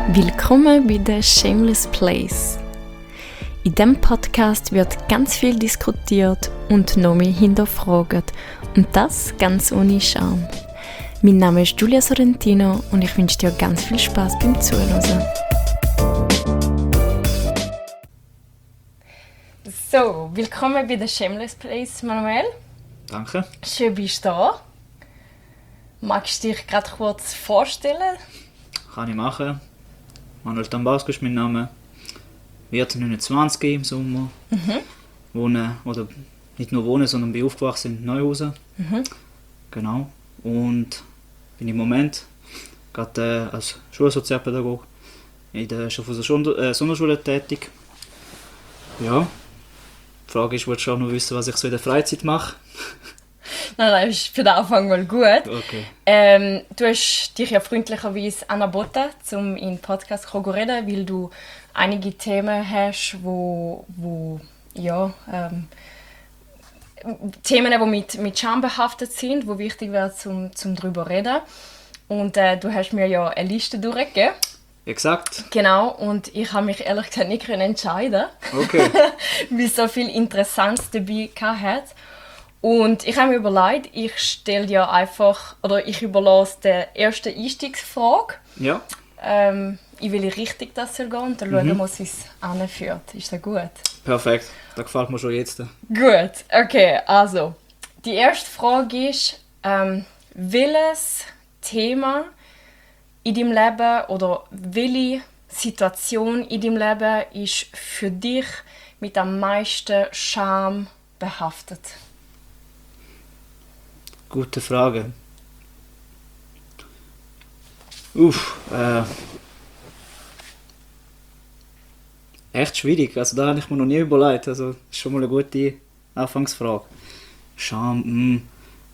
Willkommen bei The Shameless Place. In diesem Podcast wird ganz viel diskutiert und noch mehr hinterfragt. Und das ganz ohne Scham. Mein Name ist Giulia Sorrentino und ich wünsche dir ganz viel Spaß beim Zuhören. So, willkommen bei The Shameless Place, Manuel. Danke. Schön bist du da. Magst du dich gerade kurz vorstellen? Kann ich machen. Manuel Tambasco ist mein Name. Wird 29 im Sommer. Wohne, oder nicht nur wohnen, sondern bin aufgewachsen in Neuhausen. Genau. Und bin im Moment gerade als Schulsozialpädagoge in der Sonderschule tätig. Ja. Die Frage ist, willst du auch noch wissen, was ich so in der Freizeit mache? Nein, das ist für den Anfang mal gut. Okay. Du hast dich ja freundlicherweise angeboten, um in den Podcast zu reden, weil du einige Themen hast, Themen, die mit Scham behaftet sind, die wichtig wären, zum darüber zu reden. Und du hast mir ja eine Liste durchgegeben. Exakt. Genau, und ich habe mich ehrlich gesagt nicht entscheiden. Okay. Weil so viel Interessantes dabei hatte. Und ich habe mir überlegt, ich stelle dir einfach, oder ich überlasse die erste Einstiegsfrage. Ja. In welche Richtung das soll gehen und dann schauen wir, wo es anführt. Ist das gut? Perfekt. Das gefällt mir schon jetzt. Gut, okay, also. Die erste Frage ist, welches Thema in deinem Leben oder welche Situation in deinem Leben ist für dich mit am meisten Scham behaftet? Gute Frage. Echt schwierig. Also da habe ich mir noch nie überlegt. Also das ist schon mal eine gute Anfangsfrage. Scham.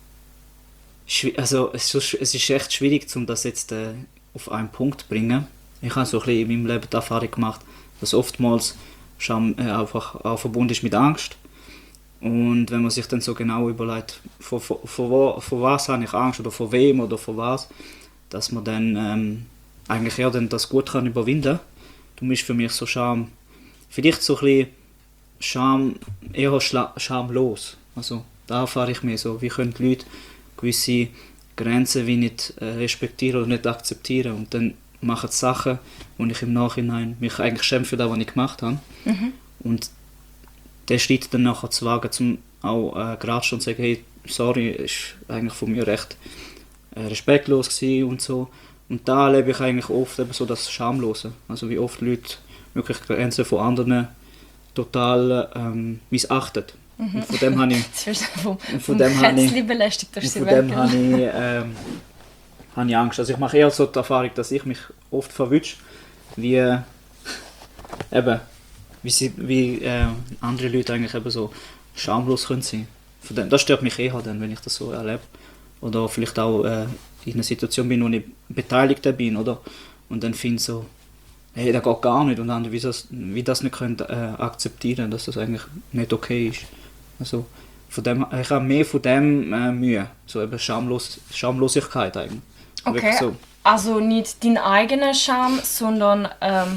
Also es ist echt schwierig, um das jetzt auf einen Punkt zu bringen. Ich habe so ein bisschen in meinem Leben die Erfahrung gemacht, dass oftmals Scham einfach auch verbunden ist mit Angst. Und wenn man sich dann so genau überlegt, vor was habe ich Angst oder vor wem oder vor was, dass man dann eigentlich eher dann das gut kann überwinden. Darum ist für mich so Scham, vielleicht so ein bisschen Scham, eher schamlos. Also da erfahre ich mehr so, wie können die Leute gewisse Grenzen wie nicht respektieren oder nicht akzeptieren und dann machen sie Sachen, wo ich im Nachhinein mich eigentlich schäme für das, was ich gemacht habe. Und der Schritt dann nachher zu wagen, zum auch gerade schon zu sagen, hey, sorry, ist eigentlich von mir recht respektlos gewesen und so. Und da erlebe ich eigentlich oft eben so das Schamlose. Also wie oft Leute wirklich Grenzen von anderen total missachten. Und von dem habe ich Angst. Also ich mache eher so die Erfahrung, dass ich mich oft verwünsche, wie andere Leute eigentlich eben so schamlos können sein. Das stört mich eher dann, wenn ich das so erlebe. Oder vielleicht auch in einer Situation bin, wo ich beteiligt bin, oder? Und dann finde ich so, hey, das geht gar nicht. Und andere, wie das nicht können, akzeptieren, dass das eigentlich nicht okay ist. Also, ich habe mehr von dem Mühe. So eben Schamlosigkeit eigentlich. Okay, so. Also nicht deine eigene Scham, sondern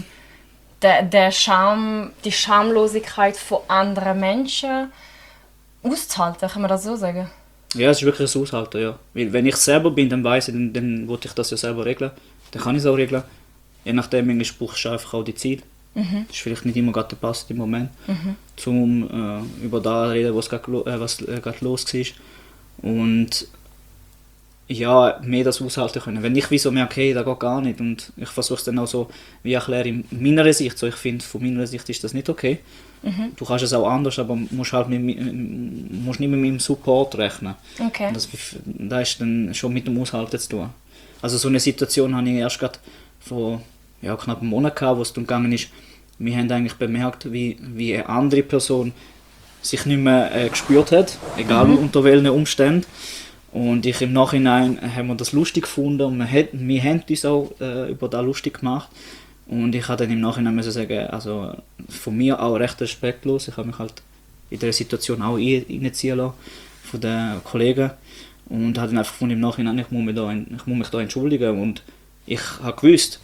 die Schamlosigkeit von anderen Menschen auszuhalten, kann man das so sagen? Ja, es ist wirklich ein Aushalten, ja. Weil wenn ich selber bin, dann weiss ich, dann will ich das ja selber regeln. Dann kann ich es auch regeln. Je nachdem, manchmal brauchst du einfach auch die Ziele. Das ist vielleicht nicht immer gerade der passende Moment, um über das zu reden, was gerade los war. Und ja, mehr das aushalten können. Wenn ich so merke, hey, das geht gar nicht und ich versuche es dann auch so wie erklären in meiner Sicht, so ich finde, von meiner Sicht ist das nicht okay. Du kannst es auch anders, aber musst halt nicht mit meinem Support rechnen. Okay. Das ist dann schon mit dem Aushalten zu tun. Also so eine Situation hatte ich erst gerade vor knapp einem Monat gehabt, wo es darum gegangen ist, wir haben eigentlich bemerkt, wie eine andere Person sich nicht mehr gespürt hat, egal unter welchen Umständen. Und im Nachhinein haben wir das lustig gefunden und wir haben uns auch über das lustig gemacht. Und ich habe dann im Nachhinein müssen sagen, also von mir auch recht respektlos. Ich habe mich halt in dieser Situation auch reinziehen lassen von den Kollegen. Und habe dann einfach gefunden, im Nachhinein, ich muss mich da entschuldigen. Und ich habe gewusst,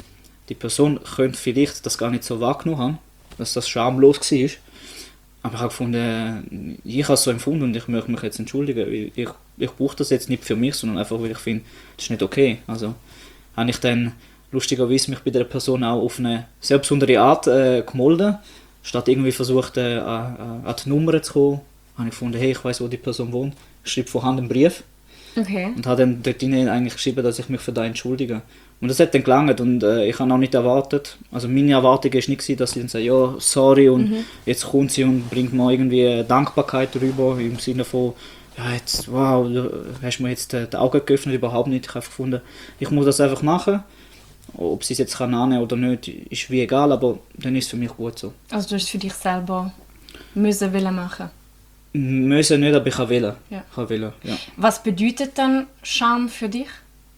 die Person könnte vielleicht das gar nicht so wahrgenommen haben, dass das schamlos war. Aber ich habe gefunden, ich habe es so empfunden und ich möchte mich jetzt entschuldigen. Ich brauche das jetzt nicht für mich, sondern einfach, weil ich finde, das ist nicht okay. Also habe ich dann lustigerweise mich bei der Person auch auf eine sehr besondere Art gemolden. Statt irgendwie versucht, an die Nummer zu kommen, habe ich gefunden, hey, ich weiss, wo die Person wohnt. Ich schreibe von Hand einen Brief. Okay. Und habe dann dort eigentlich geschrieben, dass ich mich für das entschuldige. Und das hat dann gelangt und ich habe auch nicht erwartet, also meine Erwartung war nicht, dass sie dann sagen, ja, sorry und jetzt kommt sie und bringt mir irgendwie Dankbarkeit rüber, im Sinne von, ja, jetzt, wow, du hast mir jetzt die Augen geöffnet, überhaupt nicht. Ich habe gefunden, ich muss das einfach machen. Ob sie es jetzt annehmen oder nicht, ist wie egal, aber dann ist es für mich gut so. Also du hast es für dich selber wollen machen? Müssen nicht, aber ich kann wählen. Ja. Ja. Was bedeutet dann Scham für dich?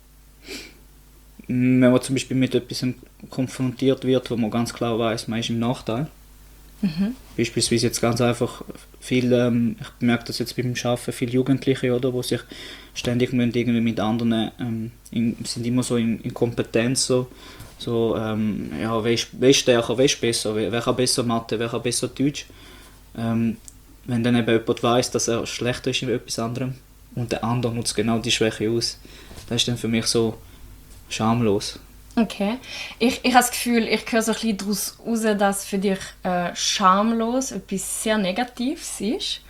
Wenn man zum Beispiel mit etwas konfrontiert wird, wo man ganz klar weiß, man ist im Nachteil. Beispielsweise jetzt ganz einfach viel, ich merke das jetzt beim Arbeiten, viele Jugendliche, oder, die sich ständig irgendwie mit anderen sind immer so in Kompetenz, ja, wer ist stärker, wer ist besser, wer kann besser Mathe, wer kann besser Deutsch. Wenn dann eben jemand weiss, dass er schlechter ist in etwas anderem und der andere nutzt genau die Schwäche aus, das ist dann für mich so schamlos. Okay. Ich habe das Gefühl, ich höre so ein bisschen daraus raus, dass für dich schamlos etwas sehr Negatives ist.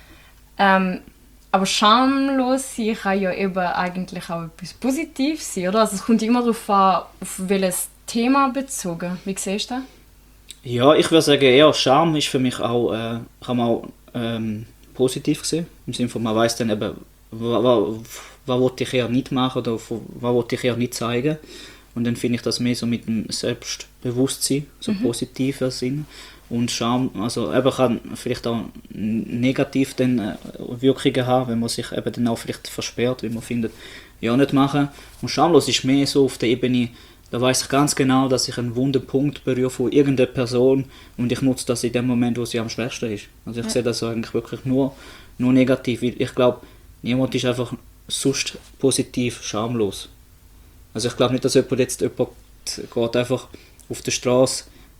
Aber schamlos sein kann ja eben eigentlich auch etwas Positives sein, oder? Also es kommt immer darauf an, auf welches Thema bezogen. Wie siehst du das? Ja, ich würde sagen, eher Scham ist für mich auch, kann man auch positiv sehen. Im Sinne von, man weiss dann eben, was wollte ich eher nicht machen oder was wollte ich eher nicht zeigen. Und dann finde ich das mehr so mit dem Selbstbewusstsein, so positiver Sinn. Und Scham, also eben kann vielleicht auch negativ dann, Wirkungen haben, wenn man sich eben dann auch vielleicht versperrt, wenn man findet, ja nicht machen. Und schamlos ist mehr so auf der Ebene, da weiß ich ganz genau, dass ich einen wunden Punkt berühre von irgendeiner Person und ich nutze das in dem Moment, wo sie am schwächsten ist. Also ich sehe das eigentlich wirklich nur negativ. Ich glaube, niemand ist einfach sonst positiv schamlos. Also ich glaube nicht, dass jemand geht einfach auf der Straße,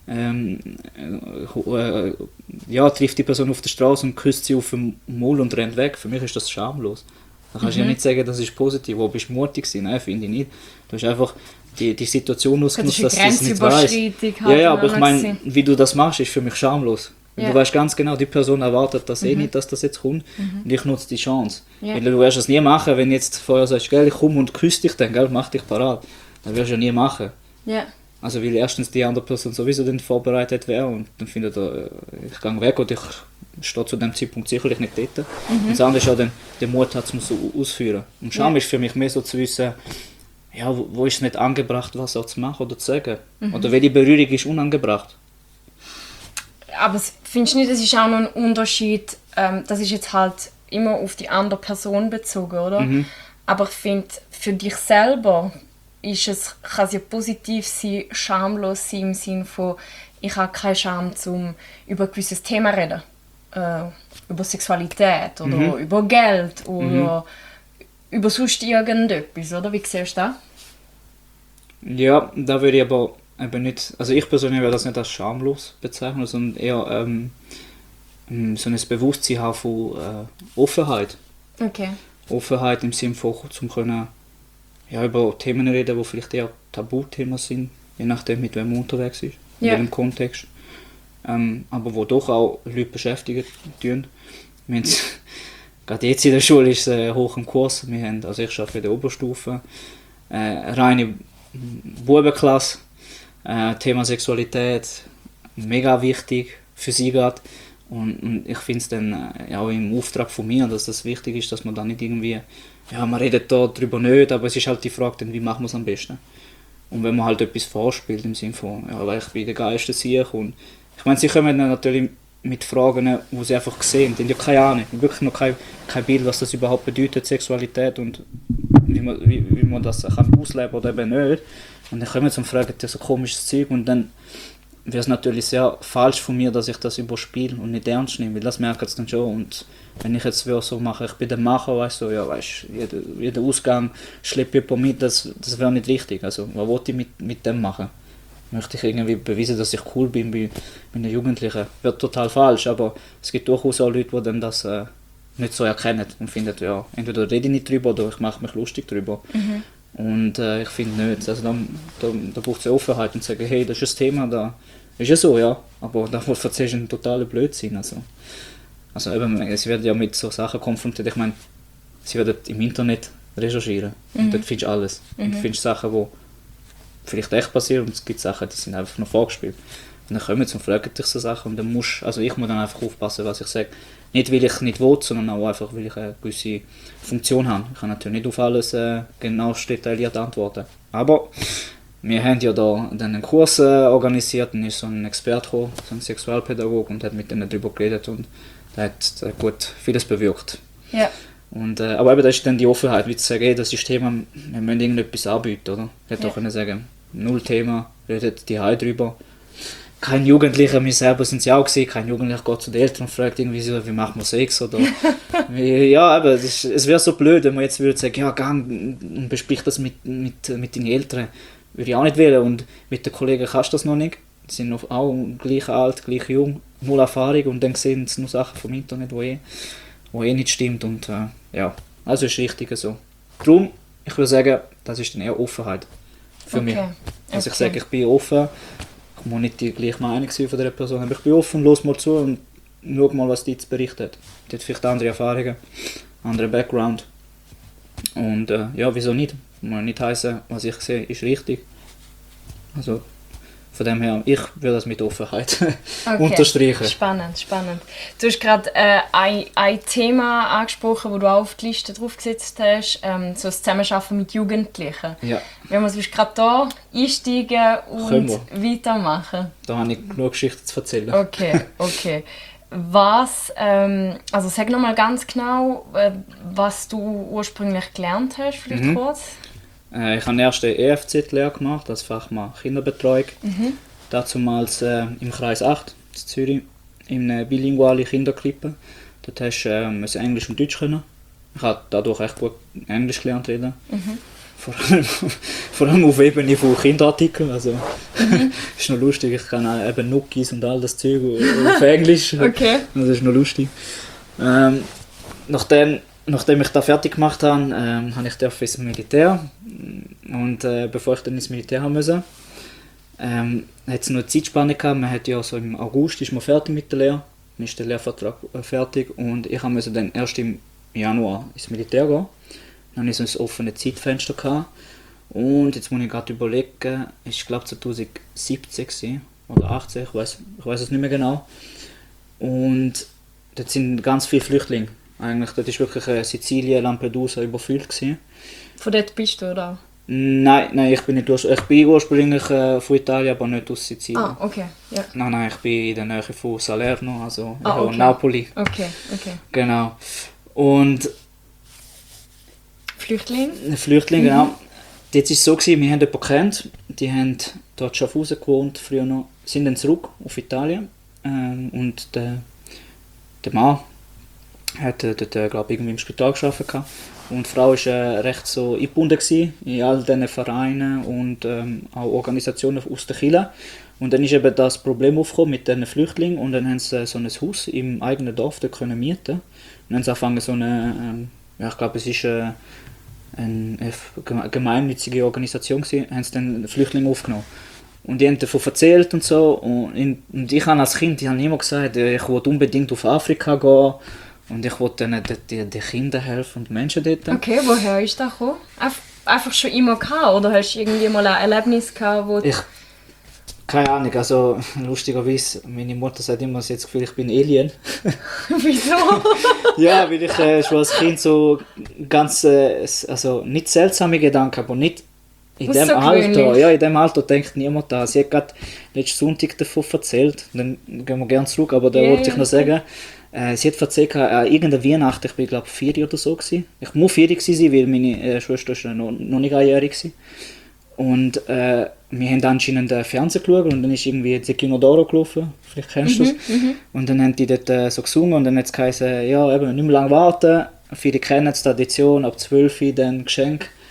trifft die Person auf der Straße und küsst sie auf den Mund und rennt weg. Für mich ist das schamlos. Da kannst du ja nicht sagen, das ist positiv. Wo bist du mutig gewesen? Nein, finde ich nicht. Du hast einfach die Situation ausgenutzt, dass du es nicht weißt. Ja, aber ich meine, wie du das machst, ist für mich schamlos. Ja. Du weißt ganz genau, die Person erwartet das nicht, dass das jetzt kommt. Und ich nutze die Chance. Ja. Weil du wirst es nie machen, wenn jetzt vorher sagst, gell, ich komme und küsse dich dann, gell, mach dich parat. Das wirst du ja nie machen. Ja. Also weil erstens die andere Person sowieso dann vorbereitet wäre und dann findet er, ich gehe weg und ich stehe zu dem Zeitpunkt sicherlich nicht dort. Und das andere ist auch dann, der Mut hat es so ausführen. Und Scham ist für mich mehr so zu wissen, ja, wo ist es nicht angebracht, was auch zu machen oder zu sagen. Oder welche Berührung ist unangebracht. Aber findest du nicht, das ist auch noch ein Unterschied, das ist jetzt halt immer auf die andere Person bezogen, oder? Aber ich finde, für dich selber kann es ja positiv sein, schamlos sein im Sinne von, ich habe keine Scham, um über ein gewisses Thema zu reden. Über Sexualität oder über Geld oder über sonst irgendetwas, oder? Wie siehst du das? Ja, da würde ich aber eben nicht, also ich persönlich würde das nicht als schamlos bezeichnen, sondern eher so ein Bewusstsein haben von Offenheit. Okay. Offenheit im Sinne von, zum können über Themen reden, die vielleicht eher Tabuthemen sind, je nachdem mit wem man unterwegs ist, in welchem Kontext. Aber wo doch auch Leute beschäftigen tun. Gerade jetzt in der Schule ist es hoch im Kurs. Wir haben, also ich arbeite in der Oberstufe, reine Bubenklasse, Thema Sexualität, mega wichtig für sie gerade. Und ich finde es dann auch im Auftrag von mir, dass das wichtig ist, dass man da nicht irgendwie, man redet da drüber nicht, aber es ist halt die Frage, dann, wie machen wir es am besten? Und wenn man halt etwas vorspielt, im Sinne von, weil ich bin der geilste Sieg und ich meine, sie kommen dann natürlich mit Fragen, die sie einfach sehen, die haben ja keine Ahnung, wirklich noch kein Bild, was das überhaupt bedeutet, Sexualität und wie man das kann ausleben oder eben nicht. Und dann kommen sie und fragen so komisches Zeug und dann wäre es natürlich sehr falsch von mir, dass ich das überspiele und nicht ernst nehme, weil das merken sie dann schon. Und wenn ich jetzt so mache, ich bin der Macher, weißt du, jeder Ausgang schleppt jemand mit, das wäre nicht richtig. Also was wollte ich mit dem machen? möchte ich irgendwie beweisen, dass ich cool bin bei den Jugendlichen. Wird total falsch, aber es gibt durchaus auch Leute, die dann das nicht so erkennen und finden, ja, entweder rede ich nicht drüber oder ich mache mich lustig drüber. Und ich finde nicht. Also da braucht es Offenheit und sagen, hey, das ist das Thema, da ist ja so, ja, aber da erzählst du einen totalen Blödsinn. Also eben, sie werden ja mit so Sachen konfrontiert. Ich meine, sie werden im Internet recherchieren und dort findest du alles. Und du findest Sachen, die vielleicht echt passieren und es gibt Sachen, die sind einfach noch vorgespielt. Und dann kommen sie und fragen dich so Sachen und dann muss ich muss dann einfach aufpassen, was ich sage. Nicht, weil ich nicht will, sondern auch einfach, weil ich eine gewisse Funktion habe. Ich kann natürlich nicht auf alles genau detailliert antworten. Aber wir haben ja da dann einen Kurs organisiert, dann ist so ein Experte gekommen, so ein Sexualpädagoge und hat mit denen darüber geredet und der hat gut vieles bewirkt. Ja. Und, aber eben, das ist dann die Offenheit, wie zu sagen, hey, das ist das Thema, wir müssen irgendetwas anbieten, oder? Ich hätte auch können sagen, null Thema, redet die Heim drüber. Kein Jugendlicher, wir selber sind es ja auch gewesen, kein Jugendlicher geht zu den Eltern und fragt irgendwie so, wie macht man Sex, oder ja, aber es wäre so blöd, wenn man jetzt würde sagen, ja, gang und besprich das mit deinen Eltern. Würde ich auch nicht wählen und mit den Kollegen kannst du das noch nicht. Die sind noch auch gleich alt, gleich jung, null Erfahrung und dann sehen sie nur Sachen vom Internet, wo nicht stimmt und ja, also ist richtig so. Darum, ich würde sagen, das ist dann eher Offenheit für mich. Also ich sage, ich bin offen, ich muss nicht die gleiche Meinung sein von der Person, aber ich bin offen, los mal zu und schau mal, was die zu berichten hat. Die hat vielleicht andere Erfahrungen, anderen Background und ja, wieso nicht? Muss nicht heißen, was ich sehe, ist richtig. Also von dem her, ich würde das mit Offenheit unterstreichen. Spannend. Du hast gerade ein Thema angesprochen, das du auch auf die Liste draufgesetzt hast, so das Zusammenarbeiten mit Jugendlichen. Ja. Wenn wir gerade hier einsteigen und weitermachen. Da habe ich genug Geschichten zu erzählen. Okay. Was, also sag nochmal ganz genau, was du ursprünglich gelernt hast, vielleicht kurz. Ich habe erst eine EFZ-Lehre gemacht, als Fachmann Kinderbetreuung. Dazumals im Kreis 8 in Zürich, in einer bilingualen Kinderkrippe. Dort hast du Englisch und Deutsch können. Ich habe dadurch echt gut Englisch gelernt reden. Vor allem auf Ebene von Kinderartikeln. Also, ist noch lustig, ich kann eben Nuckis und all das Zeug auf Englisch. Okay. Das ist noch lustig. Nachdem ich das fertig gemacht habe, habe ich ins Militär. Und bevor ich dann ins Militär haben musste, hat es noch eine Zeitspanne gehabt. Man hat ja so im August ist man fertig mit der Lehre. Dann ist der Lehrvertrag fertig und ich musste dann erst im Januar ins Militär gehen. Dann hatte ich so ein offenes Zeitfenster gehabt. Und jetzt muss ich gerade überlegen, ich glaube 2017 oder 2018, ich weiß es nicht mehr genau. Und dort sind ganz viele Flüchtlinge. Eigentlich, das war wirklich Sizilien, Lampedusa überfüllt gewesen. Von dort bist du, oder? Nein, ich bin nicht ich bin ursprünglich von Italien, aber nicht aus Sizilien. Ah, okay, ja. Nein, ich bin in der Nähe von Salerno, also okay. Napoli. Okay. Genau. Und Flüchtlinge, genau. Jetzt war es so, wir haben jemanden gekannt, die haben dort in Schaffhausen gewohnt, früher noch, sind dann zurück auf Italien. Und der Mann hat dort, glaube ich, irgendwie im Spital gearbeitet. Und die Frau war recht so eingebunden in all diesen Vereinen und auch Organisationen aus der Kirche. Und dann ist eben das Problem aufgekommen mit diesen Flüchtlingen und dann haben sie so ein Haus im eigenen Dorf dort können mieten. Und dann haben sie angefangen, so eine, ich glaube, es ist eine gemeinnützige Organisation gewesen, haben sie dann Flüchtlinge aufgenommen. Und die haben davon erzählt und so. Und ich habe als Kind immer gesagt, ich wollte unbedingt auf Afrika gehen. Und ich wollte dann den Kindern helfen und den Menschen dort. Okay, woher ist das gekommen? Einfach schon immer gehabt, oder hast du irgendwie mal ein Erlebnis gehabt, wo keine Ahnung, also lustigerweise, meine Mutter sagt immer, sie hat das Gefühl, ich bin Alien. Wieso? Ja, weil ich schon als Kind so ganz, also nicht seltsame Gedanken, aber nicht in dem Alter. Ja, in dem Alter denkt niemand an. Sie hat gerade letzten Sonntag davon erzählt, dann gehen wir gerne zurück, aber da wollte ich noch sagen, sie hat erzählt, irgendeine Weihnachten, ich bin glaube 4 oder so gewesen. Ich muss 4 gewesen sein, weil meine Schwester ist noch nicht einjährig war. Und wir haben anscheinend Fernsehen geschaut und dann ist irgendwie Zecchino d'Oro gelaufen, vielleicht kennst du das. Und dann haben die dort so gesungen und dann hat es geheißen, ja, eben nicht mehr lange warten, viele kennen die Tradition, ab 12 Uhr dann Geschenk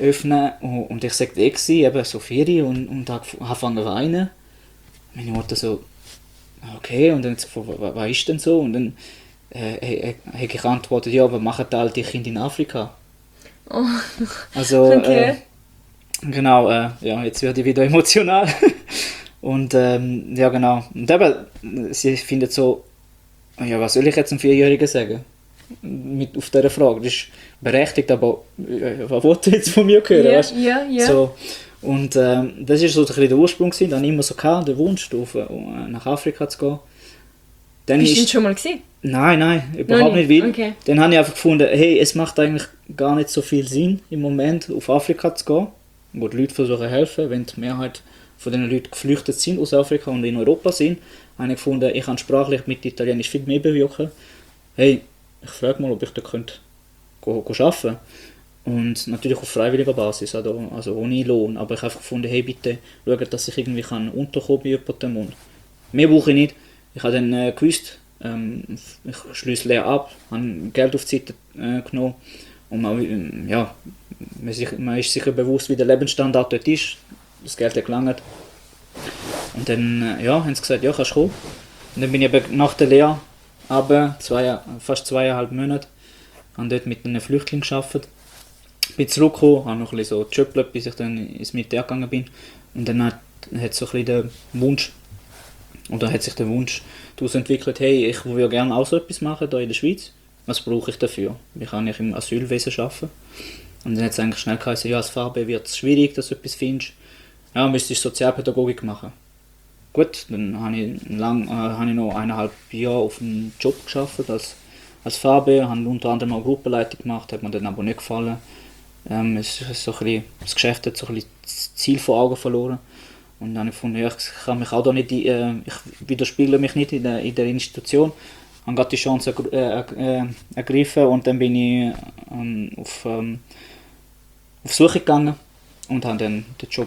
öffnen und ich sagte eben so 4 und habe angefangen zu weinen. Meine Mutter so, okay, und dann so, was ist denn so? Und dann habe ich geantwortet, ja, aber machen all die Kinder in Afrika? Oh. Also, Okay. genau, ja, jetzt werde ich wieder emotional. Und ja, genau. Und eben, sie findet so, ja, was soll ich jetzt einem 4-Jährigen sagen? Auf dieser Frage. Das ist berechtigt, aber was wollte er jetzt von mir hören? Ja, Weißt? ja. So, und das war so ein bisschen der Ursprung gewesen. Dann immer so gehabt, der Wunsch, nach Afrika zu gehen. Dann Bist du denn schon mal gewesen? Nein, überhaupt nicht will. Okay. Dann habe ich einfach gefunden, hey, es macht eigentlich gar nicht so viel Sinn, im Moment auf Afrika zu gehen, wo die Leute versuchen zu helfen, wenn die Mehrheit von den Leuten geflüchtet sind aus Afrika und in Europa sind, habe ich gefunden, ich kann sprachlich mit Italienisch viel mehr bewirken. Hey, ich frage mal, ob ich da könnte arbeiten. Und natürlich auf freiwilliger Basis, also ohne Lohn. Aber ich habe einfach gefunden, hey, bitte schauen, dass ich irgendwie unterkommen bei jemandem. Und mehr brauche ich nicht. Ich habe dann gewusst, ich schließe leer ab, habe Geld auf die Seite genommen. Und man ist sicher bewusst, wie der Lebensstandard dort ist. Das Geld hat gelangt. Und dann haben sie gesagt, ja, kannst du kommen. Und dann bin ich eben nach der Lehre fast 2,5 Monate, habe dort mit einem Flüchtling gearbeitet. Bin zurückgekommen, habe noch ein bisschen so gejobbt, bis ich dann ins Militär gegangen bin. Und dann hat so ein bisschen der Wunsch, oder hat sich der Wunsch daraus entwickelt, hey, ich würde gerne auch so etwas machen hier in der Schweiz. Was brauche ich dafür? Wie kann ich im Asylwesen arbeiten? Und dann hat es eigentlich schnell geheißen, ja, als Farbe wird es schwierig, dass du etwas findest. Ja, müsstest du Sozialpädagogik machen. Gut, dann habe ich noch 1,5 Jahre auf einem Job gearbeitet als Farbe, habe unter anderem auch Gruppenleitung gemacht, hat mir dann aber nicht gefallen. Es ist so ein bisschen, das Geschäft hat so ein bisschen das Ziel vor Augen verloren. Und dann habe ich gefunden, ja, ich kann mich auch da nicht, ich widerspiegele mich nicht in der Institution. Ich habe gerade die Chance ergriffen und dann bin ich auf Suche gegangen und habe dann den Job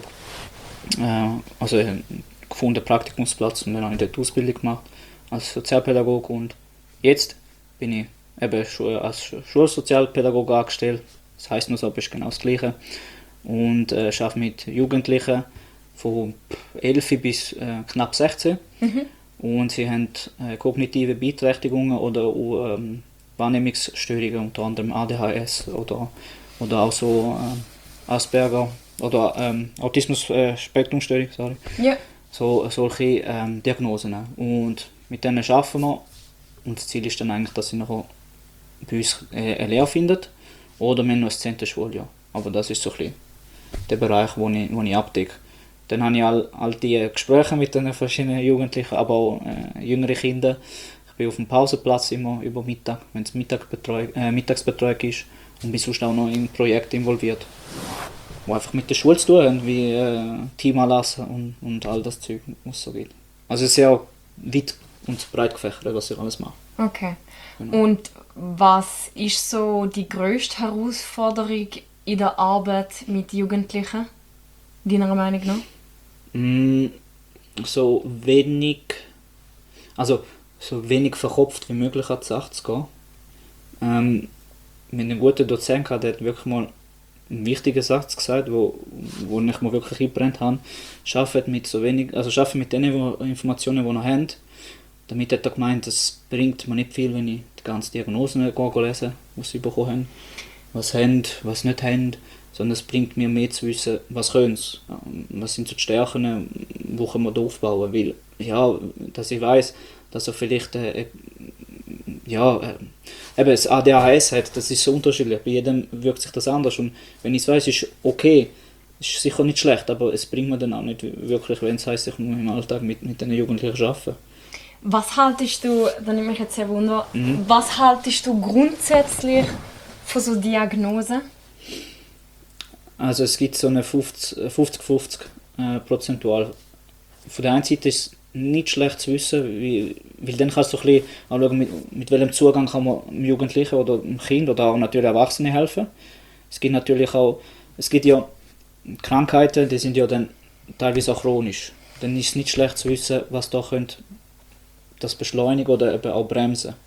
gefunden, Praktikumsplatz, und dann habe ich dort die Ausbildung gemacht als Sozialpädagoge und jetzt bin ich eben als Schulsozialpädagoge angestellt. Das heisst nur so, aber ist genau das Gleiche. Und arbeite mit Jugendlichen von 11 bis knapp 16. Und sie haben kognitive Beeinträchtigungen oder auch Wahrnehmungsstörungen, unter anderem ADHS oder auch so Asperger oder Autismus-Spektrumstörung, sorry. Ja. Solche Diagnosen. Und mit denen arbeiten wir. Und das Ziel ist dann eigentlich, dass sie nachher bei uns eine Lehre finden. Oder wir haben noch ein 10. Schuljahr. Aber das ist so ein bisschen der Bereich, wo ich abdecke. Dann habe ich all die Gespräche mit den verschiedenen Jugendlichen, aber auch jüngere Kinder. Ich bin auf dem Pausenplatz immer über Mittag, wenn es Mittagsbetreuung ist. Und bin sonst auch noch in Projekten involviert, die einfach mit der Schule zu tun haben, wie Team anlassen und all das Zeug, was so geht. Also sehr weit und breit gefächert, was ich alles mache. Okay. Genau. Und was ist so die grösste Herausforderung in der Arbeit mit Jugendlichen, deiner Meinung nach? So wenig verkopft wie möglich an die Sache zu gehen. Mit einem guten Dozent der hat wirklich mal einen wichtigen Satz gesagt, wo ich mir wirklich eingebrannt habe. Arbeitet mit den Informationen, die wir haben. Damit hat er gemeint, es bringt mir nicht viel, wenn ich die ganzen Diagnosen lese, die sie bekommen haben. Was haben, was nicht haben. Sondern es bringt mir mehr zu wissen, was können sie. Was sind so die Stärken, wo können wir da aufbauen. Weil, dass ich weiss, dass er vielleicht das ADHS hat, das ist so unterschiedlich. Bei jedem wirkt sich das anders. Und wenn ich es weiss, ist okay, ist sicher nicht schlecht, aber es bringt mir dann auch nicht wirklich, wenn es heisst, ich muss im Alltag mit den Jugendlichen arbeiten. Was haltest du, da nimmt mich jetzt sehr wunder, was haltest du grundsätzlich von so Diagnosen? Also es gibt so eine 50-50 prozentual. Von der einen Seite ist es nicht schlecht zu wissen, weil dann kannst du ein bisschen anschauen, mit welchem Zugang kann man dem Jugendlichen oder dem Kind oder auch natürlich Erwachsenen helfen. Es gibt ja Krankheiten, die sind ja dann teilweise auch chronisch. Dann ist es nicht schlecht zu wissen, was da könnte das beschleunigen oder eben auch bremsen.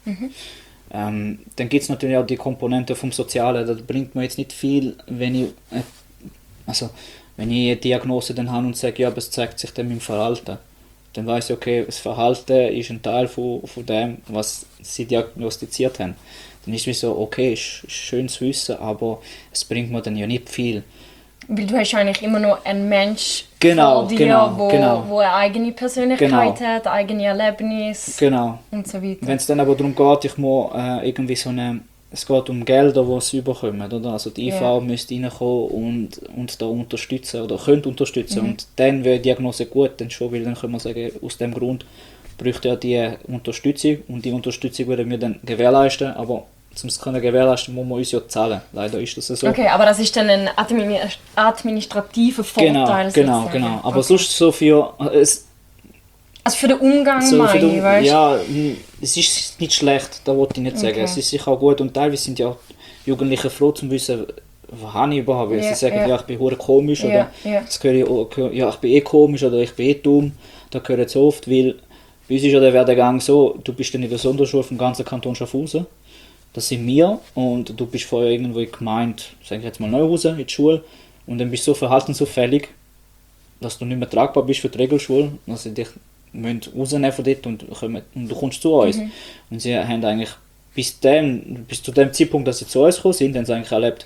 Dann gibt es natürlich auch die Komponente vom Sozialen. Da bringt mir jetzt nicht viel, wenn ich Also, wenn ich eine Diagnose dann habe und sage, ja, aber es zeigt sich dann im Verhalten, dann weiß ich, okay, das Verhalten ist ein Teil von dem, was sie diagnostiziert haben. Dann ist es so, okay, ist schön zu wissen, aber es bringt mir dann ja nicht viel. Weil du hast eigentlich immer noch einen Mensch Genau, vor dir, genau. wo eine eigene Persönlichkeit hat, eigene Erlebnisse Genau. und so weiter. Wenn es dann aber darum geht, ich muss irgendwie es geht um Gelder, die sie überkommen, oder? Also die IV müsste reinkommen und da unterstützen oder könnte unterstützen. Und dann wäre die Diagnose gut, dann schon, weil dann können wir sagen, aus dem Grund bräuchte er die Unterstützung und die Unterstützung würden wir dann gewährleisten, aber um es können gewährleisten, muss man uns ja zahlen. Leider ist das so. Okay, aber das ist dann ein administrativer Vorteil. Genau. Aber okay. Sonst so für... Also für den Umgang so meine ich, weißt du? Ja, es ist nicht schlecht, das wollte ich nicht sagen. Es ist sicher auch gut und teilweise sind ja Jugendliche froh zu wissen, was habe ich überhaupt. Weil sie sagen, ja, ich bin verdammt komisch oder das höre ich, ja, ich bin eh komisch oder ich bin eh dumm. Das höre ich so oft, weil bei uns ist ja der Werdegang so, du bist dann in der Sonderschule vom ganzen Kanton Schaffhausen. Das sind wir und du bist vorher irgendwo in der Gemeinde, sage ich jetzt mal Neuhausen, in der Schule und dann bist du so verhaltensauffällig, dass du nicht mehr tragbar bist für die Regelschule. Also dich rausnehmen von dort und du kommst zu uns. Und sie haben eigentlich bis zu dem Zeitpunkt, dass sie zu uns gekommen sind, haben sie eigentlich erlebt,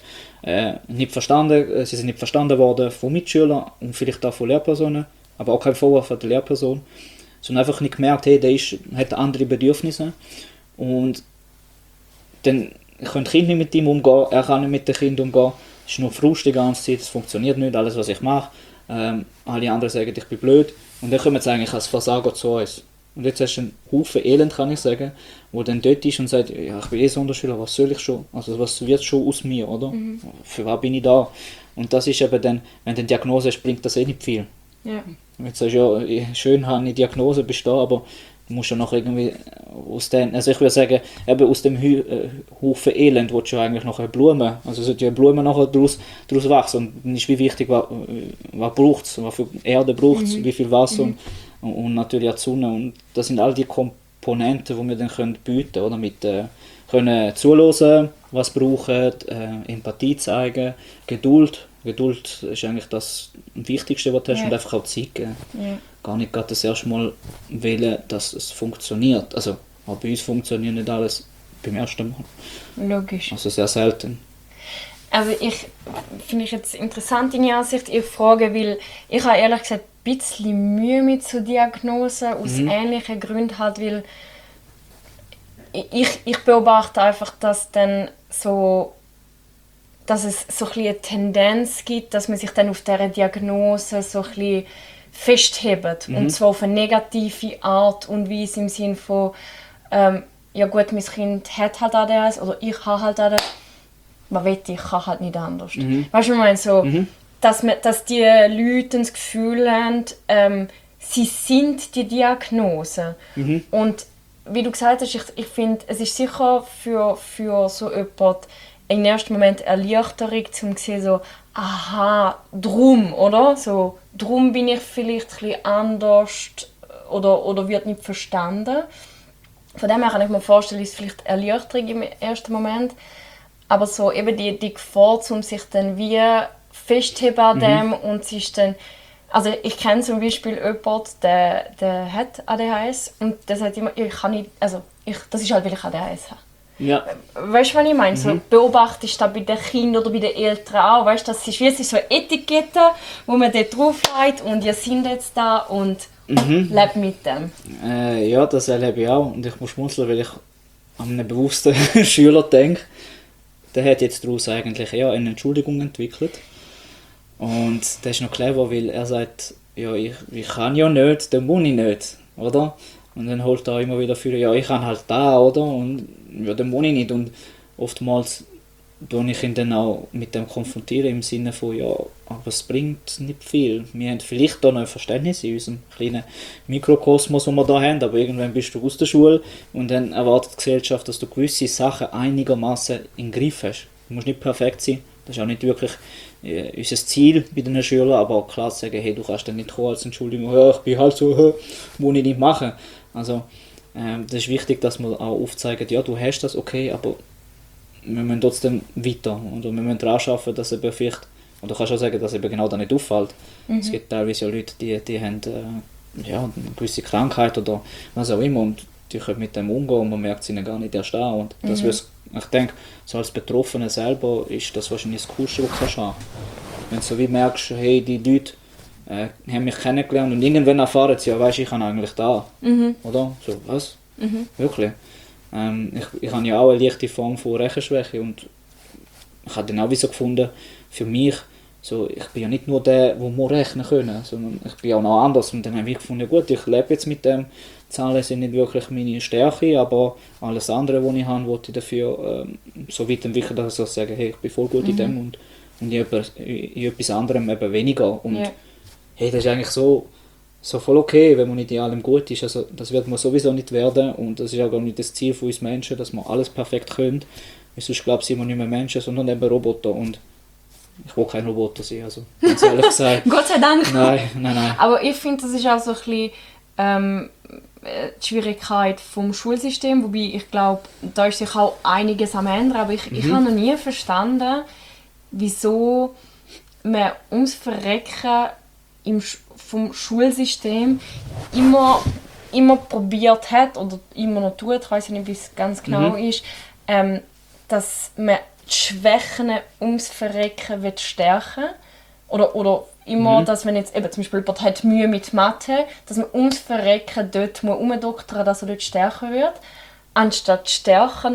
sie sind nicht verstanden worden von Mitschülern und vielleicht auch von Lehrpersonen, aber auch kein Vorwurf von der Lehrperson, sondern einfach nicht gemerkt, hey, hat andere Bedürfnisse und dann können die Kinder nicht mit ihm umgehen, er kann nicht mit den Kindern umgehen, es ist nur Frust die ganze Zeit, es funktioniert nicht, alles was ich mache, alle anderen sagen, ich bin blöd und dann kommen sie eigentlich als Versager zu uns. Und jetzt hast du einen Haufen Elend, kann ich sagen, wo dann dort ist und sagt, ja, ich bin eh Sonderschüler, was soll ich schon? Also was wird schon aus mir, oder? Für was bin ich da? Und das ist eben dann, wenn du eine Diagnose hast, bringt das eh nicht viel. Ja. Jetzt sagst du, ja, schön habe ich eine Diagnose, bist da, aber du musst ja noch irgendwie aus dem, also ich würde sagen, eben aus dem Haufen Elend willst du ja eigentlich noch eine Blume, also sollte ja eine Blume nachher daraus wachsen und dann ist wie wichtig, was braucht es, was für Erde braucht es, wie viel Wasser und natürlich auch die Sonne und das sind all die Komponenten, die wir dann bieten können, oder mit können zuhören, was brauchen, Empathie zeigen, Geduld ist eigentlich das Wichtigste, was du hast und einfach auch Zeit geben. Ja. Gar nicht gerade das erste Mal wählen, dass es funktioniert. Also auch bei uns funktioniert nicht alles beim ersten Mal. Logisch. Also sehr selten. Also finde ich jetzt interessant deine Ansicht. Ich frage, weil ich habe ehrlich gesagt ein bisschen Mühe mit so Diagnosen, aus ähnlichen Gründen halt, weil ich beobachte einfach, dass es so eine Tendenz gibt, dass man sich dann auf dieser Diagnose so ein bisschen festhebt. Und zwar auf eine negative Art und Weise im Sinne von, ja gut, mein Kind hat halt ADHS oder ich habe halt ADHS. Man weiß, ich kann halt nicht anders. Weißt du, was ich meine? So, dass die Leute das Gefühl haben, sie sind die Diagnose. Und wie du gesagt hast, ich finde, es ist sicher für so jemanden im ersten Moment Erleichterung, um zu sehen, so, aha, drum, oder? So, drum bin ich vielleicht ein bisschen anders oder wird nicht verstanden. Von dem her kann ich mir vorstellen, ist vielleicht Erleichterung im ersten Moment. Aber so eben die Gefahr, um sich dann wie festheben an dem und es ist dann... Also ich kenne zum Beispiel jemanden, der hat ADHS und der sagt immer, ich kann nicht... Also das ist halt, weil ich ADHS habe. Ja. Weißt du, was ich meine? So, beobachtest du das bei den Kindern oder bei den Eltern auch? Weißt, das ist wie so eine Etikette, wo man dort drauflegt und ihr seid jetzt da und lebt mit dem. Ja, das erlebe ich auch und ich muss schmunzeln, weil ich an einen bewussten Schüler denke. Der hat jetzt daraus eigentlich eine Entschuldigung entwickelt. Und das ist noch clever, weil er sagt, ja, ich kann ja nicht, dann muss ich nicht, oder? Und dann holt er immer wieder für, ja, ich kann halt da, oder? Und ja, dann muss ich nicht. Und oftmals tue ich ihn dann auch mit dem konfrontieren im Sinne von, ja, aber es bringt nicht viel. Wir haben vielleicht da noch ein Verständnis in unserem kleinen Mikrokosmos, den wir da haben, aber irgendwann bist du aus der Schule und dann erwartet die Gesellschaft, dass du gewisse Sachen einigermaßen im Griff hast. Du musst nicht perfekt sein, das ist auch nicht wirklich unser Ziel bei den Schülern, aber auch klar zu sagen, hey, du kannst dann nicht kommen als Entschuldigung, ja, ich bin halt so, muss ich nicht machen. Also das ist wichtig, dass wir auch aufzeigen, ja, du hast das, okay, aber wir müssen trotzdem weiter und wir müssen daran arbeiten, dass eben vielleicht Und du kannst auch sagen, dass eben genau das nicht auffällt. Es gibt teilweise ja Leute, die haben eine gewisse Krankheit oder was auch immer und die können mit dem umgehen und man merkt es ihnen gar nicht erst an. Und das ich denke, so als Betroffener selber ist das wahrscheinlich das Coolste, was du kannst haben. Wenn du so wie merkst, hey, die Leute haben mich kennengelernt und irgendwann erfahren sie, ja, weisst, ich kann eigentlich da. Oder? So, was? Wirklich? Ich habe ja auch eine leichte Form von Rechenschwäche und ich habe dann auch wie so gefunden, für mich, so, ich bin ja nicht nur der muss rechnen können, sondern ich bin auch noch anders. Und dann habe ich gefunden, gut, ich lebe jetzt mit dem, Zahlen sind nicht wirklich meine Stärke, aber alles andere, was ich habe, wollte ich dafür so weit entwickeln, dass ich sage, hey, ich bin voll gut in dem und in etwas anderem eben weniger. Und hey, das ist eigentlich so voll okay, wenn man nicht in allem gut ist. Also, das wird man sowieso nicht werden und das ist auch gar nicht das Ziel von uns Menschen, dass wir alles perfekt können. Weil sonst glaube ich, sind wir nicht mehr Menschen, sondern eben Roboter. Und ich will kein Roboter sein, also ganz ehrlich gesagt. Gott sei Dank. Nein. Aber ich finde, das ist auch so ein bisschen die Schwierigkeit vom Schulsystem, wobei ich glaube, da ist sich auch einiges am ändern, aber ich habe noch nie verstanden, wieso man ums Verrecken vom Schulsystem immer probiert hat oder immer noch tut, ich weiß nicht, wie es ganz genau ist, dass man die Schwächen ums Verrecken wird stärken oder immer, dass wenn jetzt eben zum Beispiel jemand hat Mühe mit Mathe, dass man ums Verrecken dort umdoktern, dass er dort stärker wird, anstatt die Stärken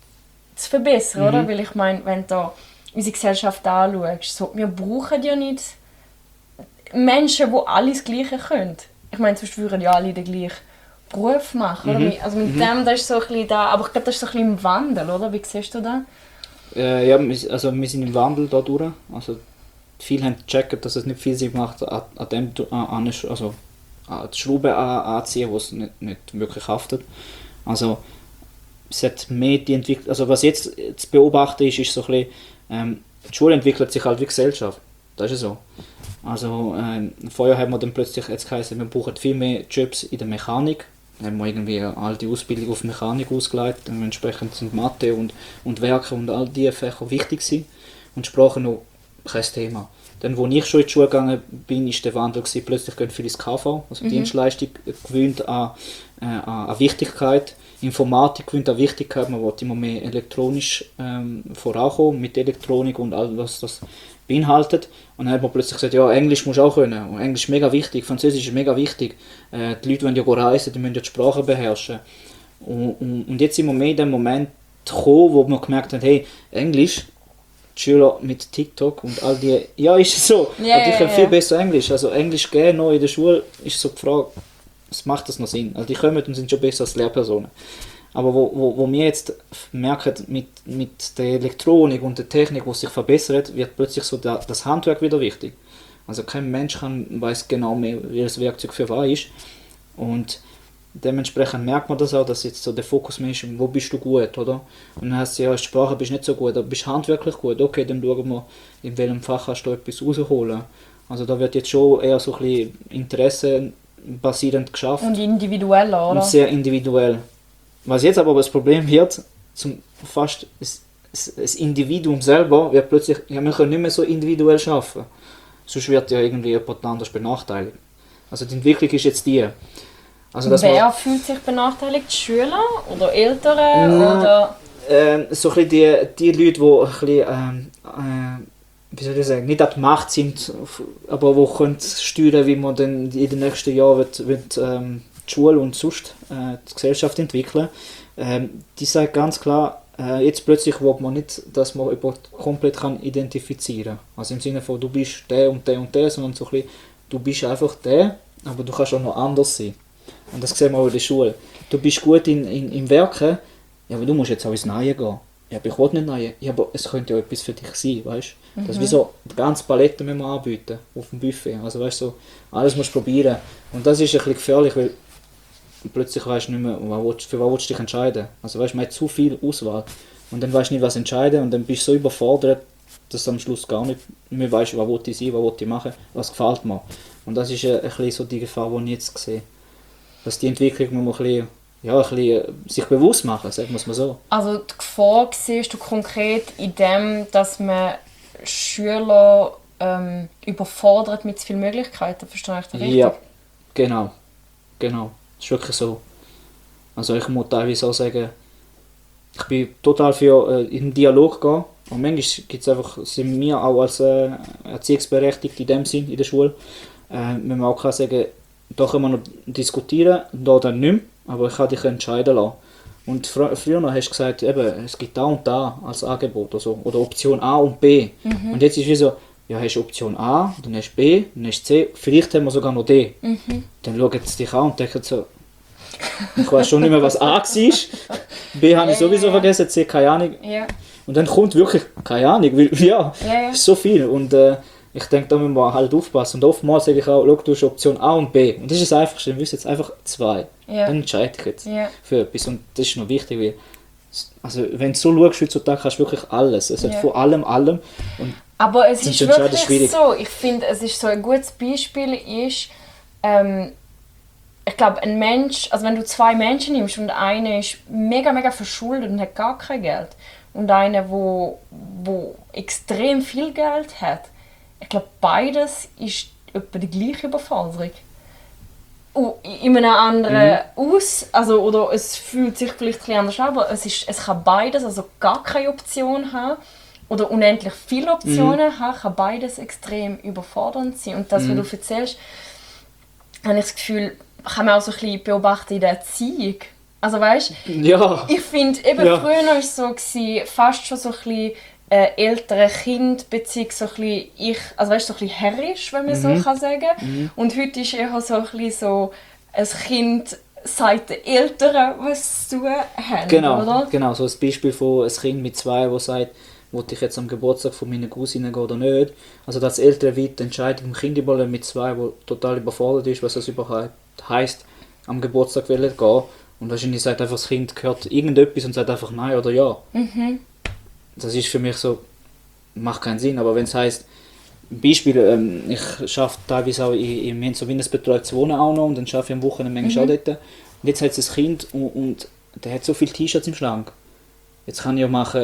zu verbessern, oder? Weil ich meine, wenn du unsere Gesellschaft anschaust, so, wir brauchen ja nicht Menschen, die alles Gleiche können. Ich meine, sonst würden ja alle den gleichen Beruf machen, oder? Also mit dem, das ist so ein bisschen da, aber ich glaube, das ist so ein bisschen im Wandel, oder? Wie siehst du das? Ja, also wir sind im Wandel da durch. Also viele haben gecheckt, dass es nicht viel Sinn macht, an die Schraube anziehen, die es nicht wirklich haftet. Also es hat mehr die Entwicklung, also was jetzt zu beobachten ist so ein bisschen, die Schule entwickelt sich halt wie Gesellschaft. Das ist so. Also vorher haben wir dann plötzlich jetzt geheißen, wir brauchen viel mehr Jobs in der Mechanik. Dann haben wir irgendwie all die Ausbildung auf Mechanik ausgelegt. Dementsprechend sind Mathe und Werke und all diese Fächer wichtig gewesen. Und Sprache noch kein Thema. Dann, wo ich schon in die Schule gegangen bin, war der Wandel gewesen, plötzlich gehen viele ins KV, also Dienstleistung gewöhnt an Wichtigkeit. Informatik gewöhnt an Wichtigkeit, man will immer mehr elektronisch vorankommen mit Elektronik und all was das beinhaltet. Und dann hat man plötzlich gesagt, ja, Englisch musst du auch können. Und Englisch ist mega wichtig, Französisch ist mega wichtig. Die Leute wollen ja reisen, die müssen ja die Sprache beherrschen. Und jetzt sind wir mehr in dem Moment gekommen, wo wir gemerkt haben, hey, Englisch, die Schüler mit TikTok und all die, ja, ist es so. Yeah, die können viel besser Englisch. Also Englisch gehen noch in der Schule ist so die Frage, was macht das noch Sinn? Also die kommen und sind schon besser als Lehrpersonen. Aber wo wir jetzt merken, mit der Elektronik und der Technik, die sich verbessert, wird plötzlich so das Handwerk wieder wichtig. Also kein Mensch weiß genau mehr, welches Werkzeug für was ist. Und dementsprechend merkt man das auch, dass jetzt so der Fokus mehr ist, wo bist du gut, oder? Und dann heißt es ja, Sprache bist nicht so gut, aber bist handwerklich gut. Okay, dann schauen wir, in welchem Fach kannst du etwas rausholen. Also da wird jetzt schon eher so ein bisschen interessenbasierend geschafft. Und individueller, oder? Und sehr individuell. Was jetzt aber das Problem wird, fast das Individuum selber wird plötzlich, ja, wir können nicht mehr so individuell arbeiten. Sonst wird ja irgendwie jemand anders benachteiligt. Also die Entwicklung ist jetzt die. Also, wer fühlt sich benachteiligt? Die Schüler oder Eltern? Oder? So ein bisschen die Leute, die ein bisschen, wie soll ich sagen, nicht an die Macht sind, aber die können steuern, wie man dann in den nächsten Jahren wird die Schule und sonst die Gesellschaft entwickeln. Die sagen ganz klar, jetzt plötzlich will man nicht, dass man jemanden komplett identifizieren kann. Also im Sinne von, du bist der und der und der, sondern so ein bisschen, du bist einfach der, aber du kannst auch noch anders sein. Und das sehen wir auch in der Schule. Du bist gut im Werken, ja, aber du musst jetzt auch ins Neue gehen. Ja, aber ich will nicht Neue. Ja, aber es könnte ja etwas für dich sein, weißt du? Das ist wie so, die ganze Palette müssen wir anbieten, auf dem Buffet. Also weißt du, so, alles musst du probieren. Und das ist ein bisschen gefährlich, weil plötzlich weißt du nicht mehr, für was willst du dich entscheiden. Also weißt du, man hat zu viel Auswahl. Und dann weißt du nicht, was entscheiden und dann bist du so überfordert, dass du am Schluss gar nicht mehr weißt, was will ich sein, was will ich machen, was gefällt mir. Und das ist ein bisschen so die Gefahr, die ich jetzt sehe. Dass die Entwicklung muss man ein bisschen sich bewusst machen, sagen wir es mal so. Also die Gefahr siehst du konkret in dem, dass man Schüler überfordert mit zu vielen Möglichkeiten. Verstehe ich das richtig? Ja, genau. Das ist wirklich so. Also ich muss teilweise auch sagen, ich bin total für in den Dialog gehen. Und manchmal sind wir auch als Erziehungsberechtigte in dem Sinn in der Schule, wenn man auch kann sagen, da können wir noch diskutieren, da dann nicht mehr, aber ich kann dich entscheiden lassen. Und früher noch hast du gesagt, eben, es gibt da und da als Angebot oder Option A und B. Und jetzt ist es wie so, ja, hast du Option A, dann hast du B, dann hast du C, vielleicht haben wir sogar noch D. Dann schauen sie dich an und denken so, ich weiß schon nicht mehr, was A war, B habe ich sowieso vergessen, C keine Ahnung. Ja. Und dann kommt wirklich keine Ahnung, weil es ist so viel. Und ich denke, da müssen wir halt aufpassen. Und oftmals sage ich auch, schau, du hast Option A und B. Und das ist das Einfachste, wir wissen jetzt einfach 2. Ja. Dann entscheide ich jetzt für etwas. Und das ist noch wichtig, weil also, wenn du so schaust, heutzutage hast du wirklich alles. Es hat von allem. Und aber es ist wirklich schwierig. so, ich finde, es ist so ein gutes Beispiel ist, ich glaube, ein Mensch, also wenn du 2 Menschen nimmst und einer ist mega, mega verschuldet und hat gar kein Geld und einer, wo extrem viel Geld hat, ich glaube, beides ist etwa die gleiche Überforderung. In einem anderen also, oder es fühlt sich vielleicht ein bisschen anders an, aber es kann beides, also gar keine Option haben oder unendlich viele Optionen haben, kann beides extrem überfordernd sein. Und das, was du erzählst, habe ich das Gefühl, kann man auch so ein bisschen beobachten in der Erziehung. Also weißt, ich finde, früher war es so, fast schon so ein bisschen ältere Kindbeziehung, so ein bisschen so ein bisschen herrisch, wenn man so kann sagen. Und heute ist eher so ein bisschen so, ein Kind sagt den Eltern, was zu tun haben, oder? Genau, so ein Beispiel von einem Kind mit 2, das sagt, wollte ich jetzt am Geburtstag von meiner Cousine gehen oder nicht. Also das Eltern weit die Entscheidung im Kind überlassen mit 2, der total überfordert ist, was das überhaupt heisst, am Geburtstag gehen. Und wahrscheinlich sagt einfach das Kind, hört irgendetwas und sagt einfach nein oder ja. Das ist für mich so, macht keinen Sinn. Aber wenn es heisst, Beispiel, ich arbeite teilweise auch wir haben so wie ein betreutes Wohnen auch noch und dann arbeite ich am Wochenende manchmal auch dort. Und jetzt hat es ein Kind und der hat so viele T-Shirts im Schrank. Jetzt kann ich auch machen,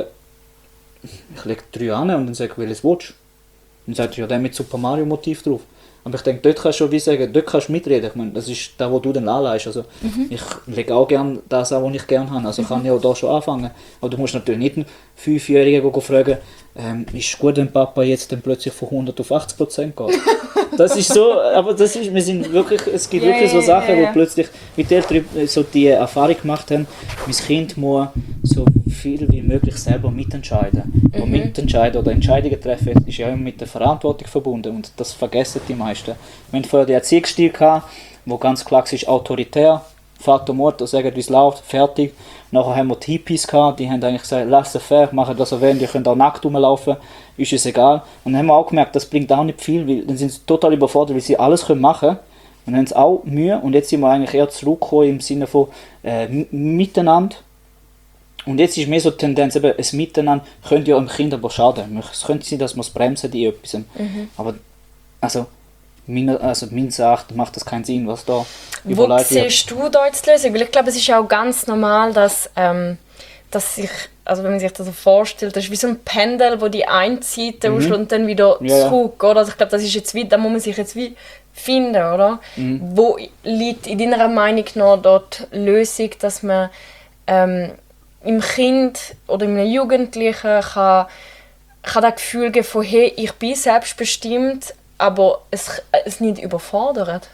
ich lege 3 an und dann sage ich, welches willst du? Und dann sagt er, ja, der mit Super Mario Motiv drauf. Aber ich denke, dort kannst du schon wie sagen, dort kannst du mitreden. Ich meine, das ist das, was du dann anleihst. Also, ich lege auch gerne das an, was ich gerne habe. Also kann ich auch da schon anfangen. Aber du musst natürlich nicht einen 5-Jährigen fragen, ist es gut, wenn Papa jetzt dann plötzlich von 100 auf 80% geht? Das ist so, aber das ist, wir sind wirklich, es gibt wirklich so Sachen, wo plötzlich mit den Eltern so die Erfahrung gemacht haben, mein Kind muss so viel wie möglich selber mitentscheiden. Und mitentscheiden oder Entscheidungen treffen ist ja immer mit der Verantwortung verbunden und das vergessen die meisten. Wir hatten vorher den Erziehungsstil, wo ganz klar ist, autoritär, Vater, Mutter sagen, wie es läuft, fertig. Nachher haben wir die Hippies gehabt, die haben eigentlich gesagt, laissez-faire, machen das, was wollen, die können auch nackt rumlaufen, ist es egal. Und dann haben wir auch gemerkt, das bringt auch nicht viel, weil dann sind sie total überfordert, weil sie alles machen können. Und dann haben sie auch Mühe und jetzt sind wir eigentlich eher zurückgekommen im Sinne von Miteinander. Und jetzt ist mehr so die Tendenz, eben, ein Miteinander könnte ja einem Kind aber schaden. Es könnte sein, dass man es bremsen in etwas. Aber also meines Erachtens macht das keinen Sinn, was da überlegt wird. Wo siehst du da jetzt die Lösung? Weil ich glaube, es ist auch ganz normal, dass sich, also wenn man sich das so vorstellt, das ist wie so ein Pendel, wo die eine Seite und dann wieder zurück, oder? Also ich glaube, das ist jetzt wie, da muss man sich jetzt wie finden, oder? Wo liegt in deiner Meinung nach dort die Lösung, dass man im Kind oder in einem Jugendlichen kann das Gefühl geben von, hey, ich bin selbstbestimmt, aber es nicht überfordert.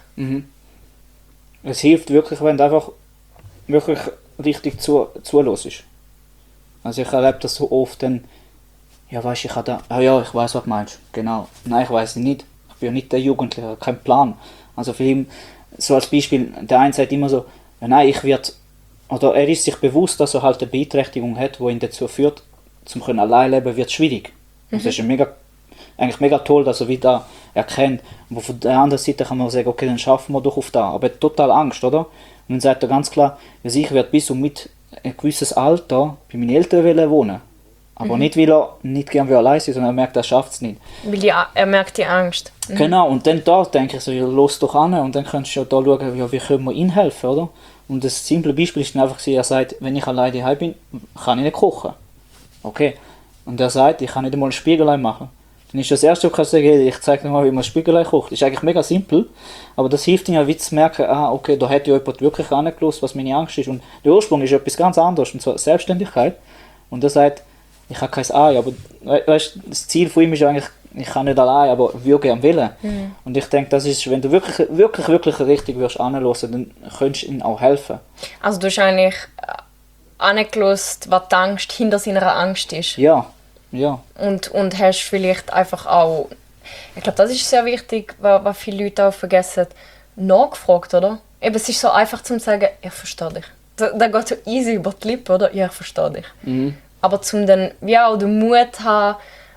Es hilft wirklich, wenn du einfach wirklich richtig zuhörst. Also ich erlebe das so oft, dann, ja weißt, ich weiß, was du meinst, genau. Nein, ich weiß nicht. Ich bin ja nicht der Jugendliche, kein Plan. Also für ihn, so als Beispiel, der eine sagt immer so, ja, nein, oder er ist sich bewusst, dass er halt eine Beeinträchtigung hat, die ihn dazu führt, zum allein leben wird schwierig. Das ist eigentlich mega toll, dass er wieder erkennt. Aber von der anderen Seite kann man sagen, okay, dann schaffen wir doch auf da. Aber er hat total Angst, oder? Und dann sagt er ganz klar, ich werde bis und mit ein gewisses Alter bei meinen Eltern wohnen. Aber nicht, weil er nicht gerne allein sein, sondern er merkt, er schafft es nicht. Weil er merkt die Angst. Genau, und dann da denke ich so, ja, los doch an und dann kannst du ja da schauen, ja, wie können wir ihm helfen, oder? Und das simple Beispiel ist dann einfach, er sagt, wenn ich alleine daheim bin, kann ich nicht kochen. Okay. Und er sagt, ich kann nicht einmal einen Spiegel machen. Dann ist das Erste, was du sagen kannst, ich zeige dir mal, wie man Spiegelei kocht. Ist eigentlich mega simpel, aber das hilft dir ja, wie zu merken, okay, da hat ja jemand wirklich angelassen, was meine Angst ist. Und der Ursprung ist etwas ganz anderes, und zwar Selbstständigkeit. Und er sagt, ich habe kein Ei, aber weißt, das Ziel von ihm ist eigentlich, ich kann nicht allein, aber würde gerne wollen. Mhm. Und ich denke, das ist, wenn du wirklich richtig wirst anhören, dann könntest du ihm auch helfen. Also du hast eigentlich angelassen, was die Angst hinter seiner Angst ist. Ja. Und hast vielleicht einfach auch, ich glaube, das ist sehr wichtig, was viele Leute auch vergessen, nachgefragt, oder? Eben, es ist so einfach zu sagen, ich verstehe dich. Da geht so easy über die Lippen, oder? Ja, ich verstehe dich. Mhm. Aber zum dann, wie auch den Mut haben,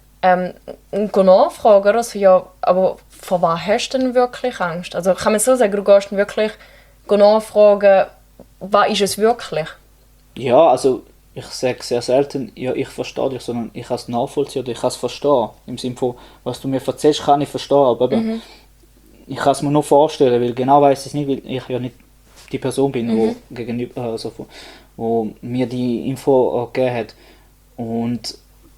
und nachfragen, oder? So, ja, aber vor was hast du denn wirklich Angst? Also kann man so sagen, du gehst dann wirklich nachfragen, was ist es wirklich? Ja, also ich sage sehr selten, ja, ich verstehe dich, sondern ich kann es nachvollziehen oder ich kann es verstehen. Im Sinne von, was du mir erzählst, kann ich verstehen, aber eben, ich kann es mir nur vorstellen, weil genau weiß ich es nicht, weil ich ja nicht die Person bin, wo gegenüber, also, wo mir die Info gegeben hat. Und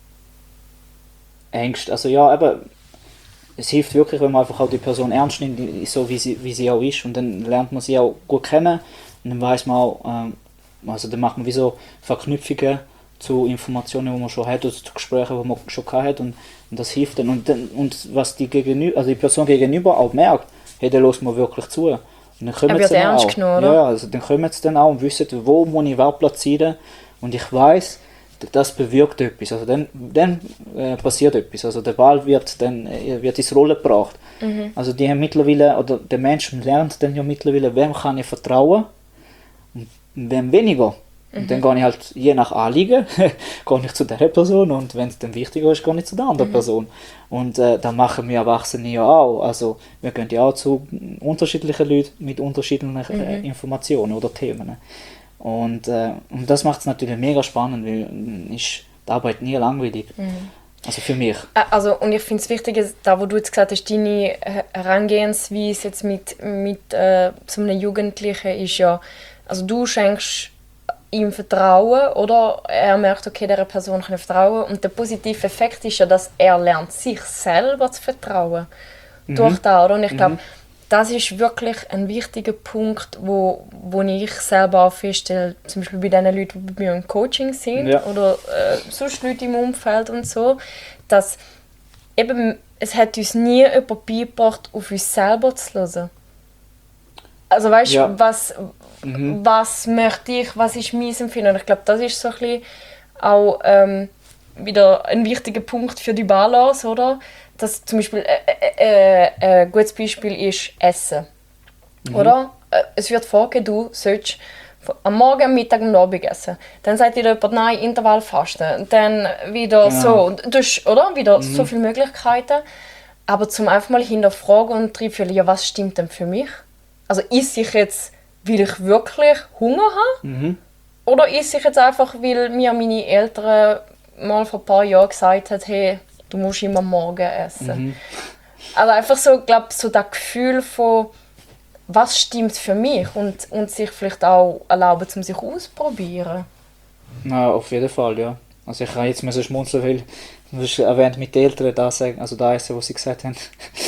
Ängste, also ja, eben, es hilft wirklich, wenn man einfach auch die Person ernst nimmt, so wie sie auch ist, und dann lernt man sie auch gut kennen und dann weiß man auch, also dann macht man wie so Verknüpfungen zu Informationen, die man schon hat, oder zu Gesprächen, die man schon hat, und das hilft dann. Und was die Person gegenüber auch merkt, hey, da hört man wirklich zu. Und dann kommen sie dann auch. Genommen, oder? Ja, also dann kommen sie dann auch und wissen, wo muss ich was platzieren, und ich weiß, das bewirkt etwas, also dann passiert etwas, also der Ball wird ins Rollen gebracht. Mhm. Also die haben mittlerweile, oder der Mensch lernt dann ja mittlerweile, wem kann ich vertrauen und wem weniger. Und dann gehe ich halt je nach Anliegen gehe ich zu dieser Person, und wenn es dann wichtiger ist, gehe ich zu der anderen Person. Und das machen wir Erwachsene ja auch. Also wir gehen ja auch zu unterschiedlichen Leuten mit unterschiedlichen Informationen oder Themen. Und das macht es natürlich mega spannend, weil ist die Arbeit nie langweilig. Also für mich. Also, und ich finde es wichtig, da wo du jetzt gesagt hast, deine Herangehensweise jetzt mit zu einem Jugendlichen ist ja, also du schenkst ihm Vertrauen, oder er merkt, okay, dieser Person kann ich vertrauen, und der positive Effekt ist ja, dass er lernt, sich selber zu vertrauen. Durch das, oder? Und ich glaube, das ist wirklich ein wichtiger Punkt, wo ich selber auch feststelle, zum Beispiel bei den Leuten, die bei mir im Coaching sind, oder sonst Leute im Umfeld und so, dass eben, es hat uns nie jemand beigebracht, auf uns selber zu hören. Also weißt du, was möchte ich, was ist mein Empfinden? Und ich glaube, das ist so ein bisschen auch wieder ein wichtiger Punkt für die Balance, oder? Dass zum Beispiel ein gutes Beispiel ist Essen. Oder? Es wird vorgegeben, du sollst am Morgen, am Mittag und am Abend essen. Dann sagt dir jemand, nein, Intervallfasten. Dann wieder so. Du hast, oder? Wieder so viele Möglichkeiten. Aber zum einfach mal hinterfragen und reinfühlen, ja, was stimmt denn für mich? Also esse ich jetzt, weil ich wirklich Hunger habe? Oder esse ich jetzt einfach, weil mir meine Eltern mal vor ein paar Jahren gesagt haben, hey, du musst immer morgen essen. Also einfach so, glaube so das Gefühl von, was stimmt für mich, und sich vielleicht auch erlauben, um sich auszuprobieren. Na, auf jeden Fall, ja. Also ich kann jetzt mal so schmunzeln, weil du hast erwähnt, mit den Eltern das sagen, also das Essen, was sie gesagt haben.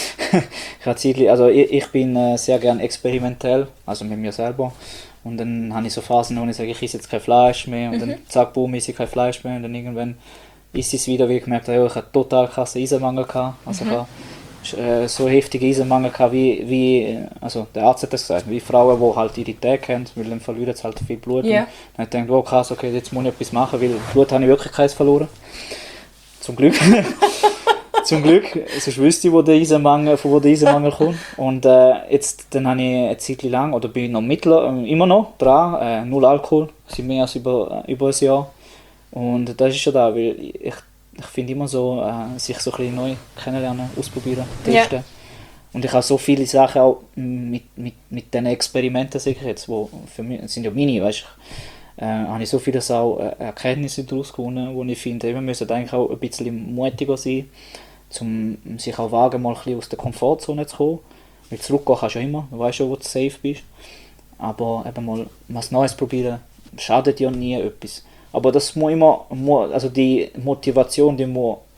ich bin sehr gerne experimentell, also mit mir selber. Und dann habe ich so Phasen, wo ich sage, ich esse jetzt kein Fleisch mehr, und dann zack, boom, esse ich kein Fleisch mehr, und dann irgendwann ist es wieder, wie ich gemerkt habe, ich hatte total krassen Eisenmangel gehabt. Also ich hatte so heftigen Eisenmangel gehabt, wie also der Arzt hat das gesagt, wie Frauen, die halt ihre Tage haben, weil dann verlieren sie halt viel Blut. Yeah. Und dann habe ich gedacht, oh krass, okay, jetzt muss ich etwas machen, weil Blut habe ich wirklich keins verloren. Zum Glück. Zum Glück, sonst wüsste ich, von wo der Eisenmangel kommt. Und jetzt dann habe ich eine Zeit lang, oder bin ich noch immer noch dran, 0 Alkohol, seit mehr als über ein Jahr. Und das ist schon da, weil ich finde immer so, sich so ein bisschen neu kennenlernen, ausprobieren, testen. Und ich habe so viele Sachen auch mit diesen Experimenten, sage ich jetzt, wo für mich, das sind ja meine, weißt du, habe ich so viele auch Erkenntnisse daraus gewonnen, wo ich finde, wir müssen eigentlich auch ein bisschen mutiger sein, um sich auch wagen, mal ein bisschen aus der Komfortzone zu kommen. Weil zurückgehen kannst du ja immer, du weißt schon, wo du safe bist. Aber eben mal was Neues probieren, schadet ja nie etwas. Aber das muss immer, also die Motivation, die muss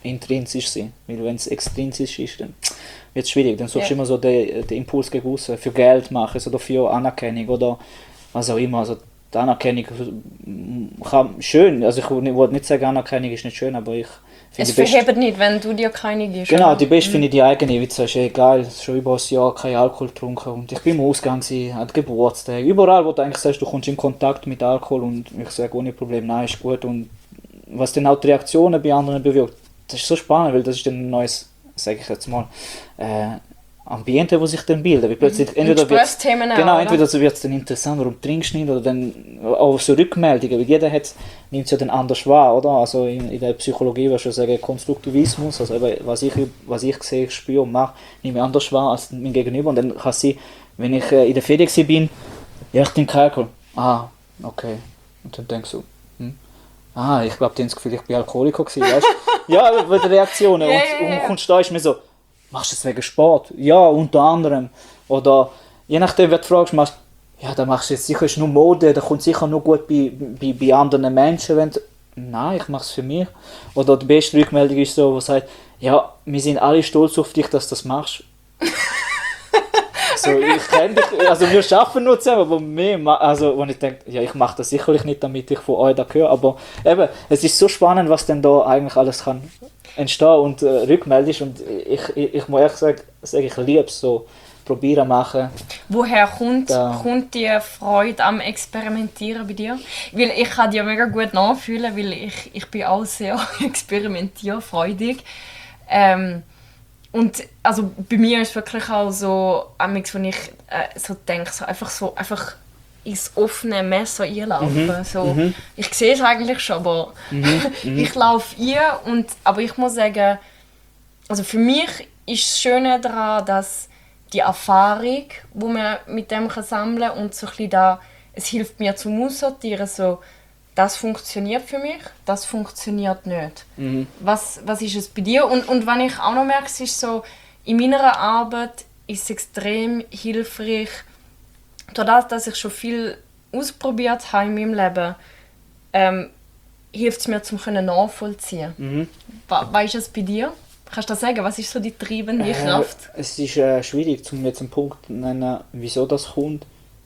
intrinsisch sein. Weil wenn es extrinsisch ist, dann wird es schwierig. Dann suchst du immer so den Impuls gegen aussen, für Geld machen oder für Anerkennung oder was auch immer. Also die Anerkennung kann schön, also ich wollte nicht sagen, Anerkennung ist nicht schön, aber ich finde es verhebt nicht, wenn du dir keine gibst. Genau, die beste finde ich die eigene, wie du sagst, geil, schon über ein Jahr kein Alkohol getrunken und ich bin im Ausgang, an Geburtstag, überall, wo du eigentlich sagst, du kommst in Kontakt mit Alkohol und ich sage ohne Problem, nein, ist gut und was dann auch die Reaktionen bei anderen bewirkt, das ist so spannend, weil das ist dann ein neues, sage ich jetzt mal, Ambiente, wo sich dann bilden. Weil plötzlich entweder wird es dann interessant, warum trinkst du nicht, oder dann auch so Rückmeldungen, weil jeder nimmt es ja dann anders wahr, oder? Also in der Psychologie würde ich schon sagen, Konstruktivismus, also eben, was ich sehe, spüre und mache, nehme ich anders wahr als mein Gegenüber. Und dann kann es sein, wenn ich in der Ferien bin, ja, ich trinke Alkohol. Ah, okay. Und dann denke ich so, ich glaube, die haben das Gefühl, ich bin Alkoholiker gewesen, weißt du? Ja, über die Reaktionen. Und kommst da, ist mir so, machst du das wegen Sport? Ja, unter anderem. Oder je nachdem, wer du fragst, da machst du jetzt sicher nur Mode, das kommt sicher nur gut bei anderen Menschen. Nein, ich mache es für mich. Oder die beste Rückmeldung ist so, die sagt, ja, wir sind alle stolz auf dich, dass du das machst. Also, ich kenne dich, also wir arbeiten nur zusammen, aber wenn ich denke, ja, ich mache das sicherlich nicht, damit ich von euch da höre, aber eben, es ist so spannend, was denn da eigentlich alles kann entstehen und rückmeldest und ich muss ehrlich sagen, ich liebe es so, probieren machen. Woher kommt die Freude am Experimentieren bei dir? Weil ich kann dir mega gut nachfühlen, weil ich bin auch sehr experimentierfreudig. Und also bei mir ist es wirklich auch so, wenn ich so denke, einfach ins offene Messer einlaufen. Ich sehe es eigentlich schon, aber ich laufe ein. Aber ich muss sagen, also für mich ist das Schöne daran, dass die Erfahrung, die man mit dem sammeln kann und so ein bisschen es hilft mir zum Aussortieren, so, das funktioniert für mich, das funktioniert nicht. Was ist es bei dir? Und wenn ich auch noch merke, es ist so, in meiner Arbeit ist es extrem hilfreich, dadurch, dass ich schon viel ausprobiert habe in meinem Leben, hilft es mir, nachvollziehen. Was ist es bei dir? Kannst du das sagen? Was ist so die treibende Kraft? Es ist schwierig, um jetzt einen Punkt zu nennen, wieso das kommt.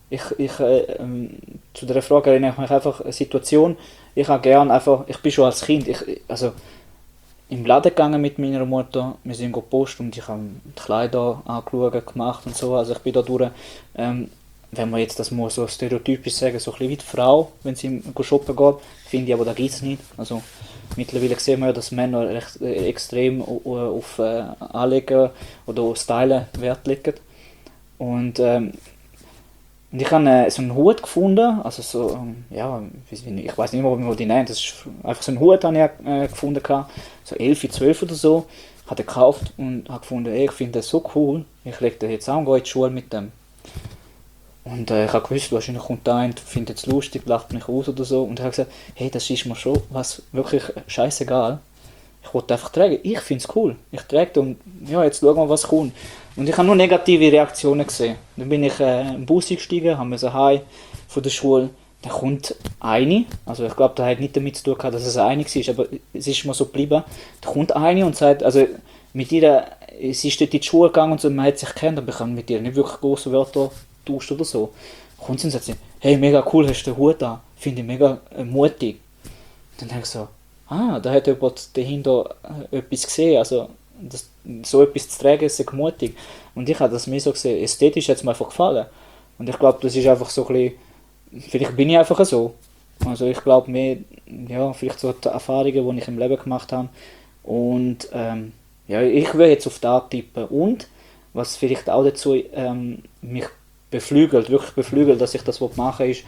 Zu der Frage erinnere ich mich einfach eine Situation. Ich bin schon als Kind, im Laden gegangen mit meiner Mutter, wir sind Post und ich habe die Kleider angeschaut, gemacht und so, also ich bin da durch, wenn man jetzt das mal so stereotypisch sagen, so ein bisschen wie die Frau, wenn sie shoppen geht, finde ich, aber da gibt es nicht. Also mittlerweile sehen wir ja, dass Männer recht extrem auf Anlegen oder auf Stylen Wert legen. Und ich habe so einen Hut gefunden, also so, ich weiß nicht mehr, wie man die nennt, das ist einfach so ein Hut, den ich gefunden habe, so 11, 12 oder so, habe den gekauft und habe gefunden, ich finde das so cool, ich lege den jetzt an und gehe in die Schule mit dem. Und ich habe gewusst, wahrscheinlich kommt da ein, findet es lustig, lacht mich aus oder so, und ich habe gesagt, hey, das ist mir schon was wirklich scheißegal. Ich wollte einfach tragen, ich finde es cool, ich trage den und ja, jetzt schauen wir, was kommt. Und ich habe nur negative Reaktionen gesehen. Dann bin ich im Bus eingestiegen, haben wir so heim von der Schule. Dann kommt eine, also ich glaube, das hat nicht damit zu tun gehabt, dass es eine war, aber es ist mir so geblieben. Da kommt eine und sagt, also mit ihr, sie ist dort in die Schule gegangen und so, man hat sich kennt, aber ich habe mit ihr nicht wirklich große Wörter getauscht oder so. Kommt sie und sagt, hey, mega cool, hast du den Hut an, finde ich mega mutig. Dann denke ich so, da hat jemand dahinter etwas gesehen, also so etwas zu tragen, ist mutig. Und ich habe das mir so gesehen, ästhetisch hat es mir einfach gefallen. Und ich glaube, das ist einfach so ein bisschen, vielleicht bin ich einfach so. Also ich glaube mehr, ja, vielleicht so die Erfahrungen, die ich im Leben gemacht habe. Und ich will jetzt auf das tippen. Und was vielleicht auch dazu mich wirklich beflügelt, dass ich das machen will, ist,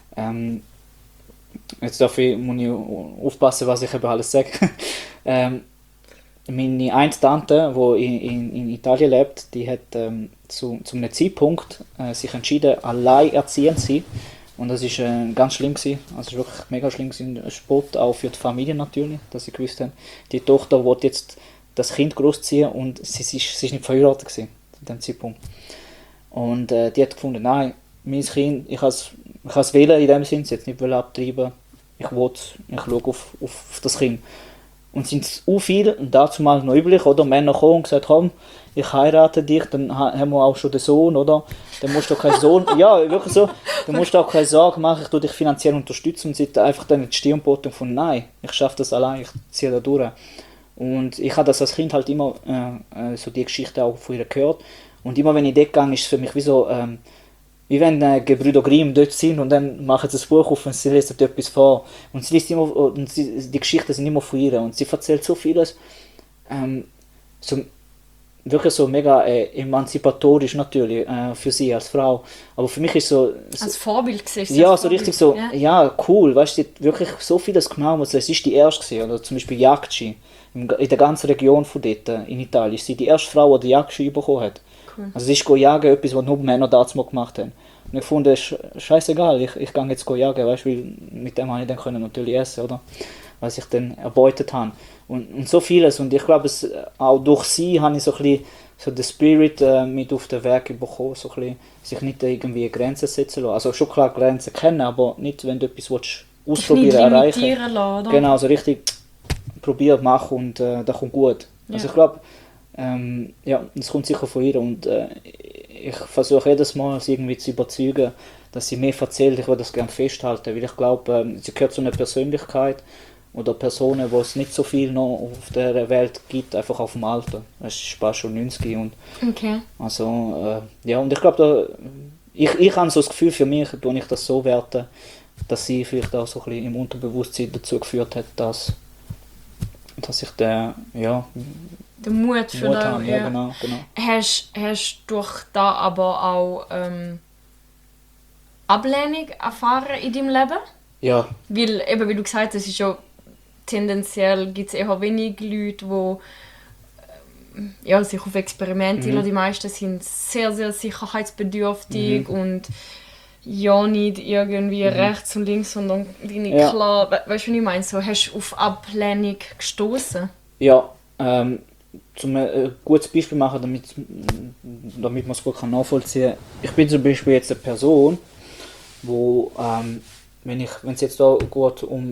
jetzt muss ich aufpassen, was ich eben alles sage. Meine eine Tante, die in Italien lebt, die hat zu einem Zeitpunkt sich entschieden, alleinerziehend zu sein. Und das war ganz schlimm gewesen. Also es war wirklich mega schlimm gewesen. Ein Spott auch für die Familie natürlich, dass sie gewusst haben, die Tochter will jetzt das Kind großziehen und sie ist nicht verheiratet gewesen, zu diesem Zeitpunkt. Und die hat gefunden, nein, mein Kind, ich kann es wählen in dem Sinne, jetzt nicht abtreiben, ich schaue auf das Kind. Und sind auch viele, und dazu mal noch üblich, oder? Männer kommen und gesagt, komm, ich heirate dich, dann haben wir auch schon den Sohn, oder? Dann musst du keinen Sohn, ja, wirklich so, dann musst du auch keine Sorge machen, ich tue dich finanziell unterstützen und sie einfach dann die Stirnboten von, nein, ich schaffe das allein, ich ziehe da durch. Und ich habe das als Kind halt immer, so die Geschichte auch von ihr gehört. Und immer wenn ich dort gehe, ist es für mich wie so, wie wenn Gebrüder Grimm dort sind und dann machen sie das Buch auf und sie lesen dort etwas vor. Und sie liest immer, und die Geschichten sind immer von ihr. Und sie erzählt so vieles, so, wirklich so mega emanzipatorisch natürlich für sie als Frau. Aber für mich ist so... Als Vorbild gesehen. Ja, so richtig so, ja, cool, weißt du, sie hat wirklich so vieles gemacht. Also, es ist die erste gewesen, oder zum Beispiel Jagdski. In der ganzen Region von dort, in Italien, ist sie die erste Frau, die Jagdski bekommen hat. Cool. Also sie ist jagen, etwas, was nur Männer damals gemacht haben. Und ich fand, es ist scheißegal, ich gehe jetzt jagen, weißt du, weil mit dem habe ich dann können natürlich essen, oder? Was ich dann erbeutet habe. Und so vieles. Und ich glaube, auch durch sie habe ich so ein bisschen so den Spirit mit auf den Weg bekommen, so ein bisschen, sich nicht irgendwie Grenzen setzen lassen. Also schon klar Grenzen kennen, aber nicht, wenn du etwas ausprobieren erreichen willst. Oder? Genau, so richtig probieren, machen und das kommt gut. Ja. Also ich glaube, ja, das kommt sicher von ihr und ich versuche jedes Mal, sie irgendwie zu überzeugen, dass sie mehr erzählt. Ich würde das gerne festhalten, weil ich glaube, sie gehört zu einer Persönlichkeit oder Personen, wo es nicht so viel noch auf der Welt gibt, einfach auf dem Alter. Es ist fast schon 90 und okay. Also, ja, und ich glaube, ich habe so das Gefühl, für mich, tue ich das so werte, dass sie vielleicht auch so ein bisschen im Unterbewusstsein dazu geführt hat, dass ich den Mut für Mut habe. Ja, genau. Hast du durch da aber auch Ablehnung erfahren in deinem Leben? Ja. Weil, eben wie du gesagt hast, ist ja tendenziell gibt es eher wenig Leute, die sich auf Experimente lassen. Die meisten sind sehr, sehr sicherheitsbedürftig und ja nicht irgendwie rechts und links, sondern nicht klar. Weißt du, was ich meine? So, hast du auf Ablehnung gestoßen? Ja, zum ein gutes Beispiel machen, damit man es gut nachvollziehen kann. Ich bin zum Beispiel jetzt eine Person, wo, wenn es jetzt da geht, um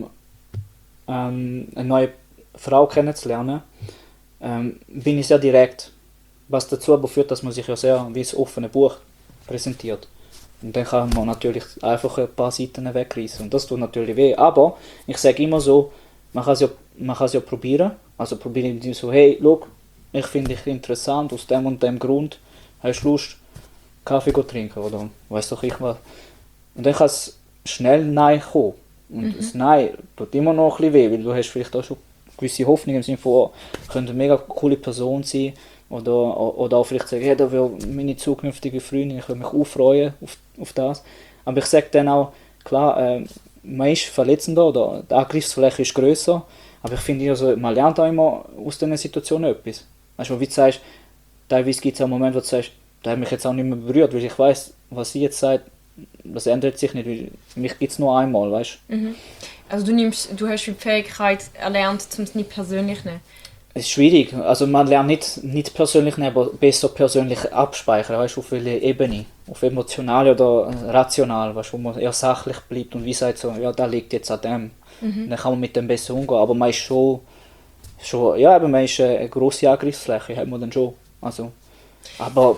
eine neue Frau kennenzulernen, bin ich sehr direkt. Was dazu aber führt, dass man sich ja sehr wie ein offenes Buch präsentiert. Und dann kann man natürlich einfach ein paar Seiten wegreißen. Und das tut natürlich weh. Aber ich sage immer so, man kann es ja probieren. Also probiere ich so, hey, schau, ich finde dich interessant, aus dem und dem Grund, hast du Lust, Kaffee zu trinken oder weiss doch ich was. Und dann kann es schnell Nein kommen. Und das Nein tut immer noch ein bisschen weh, weil du hast vielleicht auch schon gewisse Hoffnung im Sinne von, oh, könnte eine mega coole Person sein. Oder auch vielleicht sagen, hey, da will meine zukünftige Freundin, ich würde mich auch freuen auf das. Aber ich sage dann auch, klar, man ist verletzender oder die Angriffsfläche ist grösser, aber ich finde, also, man lernt auch immer aus diesen Situationen etwas. Weißt du, wie du sagst, teilweise gibt es auch Momente, wo du sagst, der hat mich jetzt auch nicht mehr berührt, weil ich weiss, was sie jetzt sagt, das ändert sich nicht, weil mich gibt es nur einmal, weißt du. Also du hast die Fähigkeit erlernt, um es nicht persönlich zu nehmen? Es ist schwierig, also man lernt nicht persönlich nehmen, aber besser persönlich abspeichern, weißt du, auf welcher Ebene, auf emotional oder rational, weißt du, wo man eher sachlich bleibt und wie sagt so, ja, da liegt jetzt an dem. Dann kann man mit dem besser umgehen, aber man ist schon ja, aber man ist eine grosse Angriffsfläche, hat man dann schon, also, aber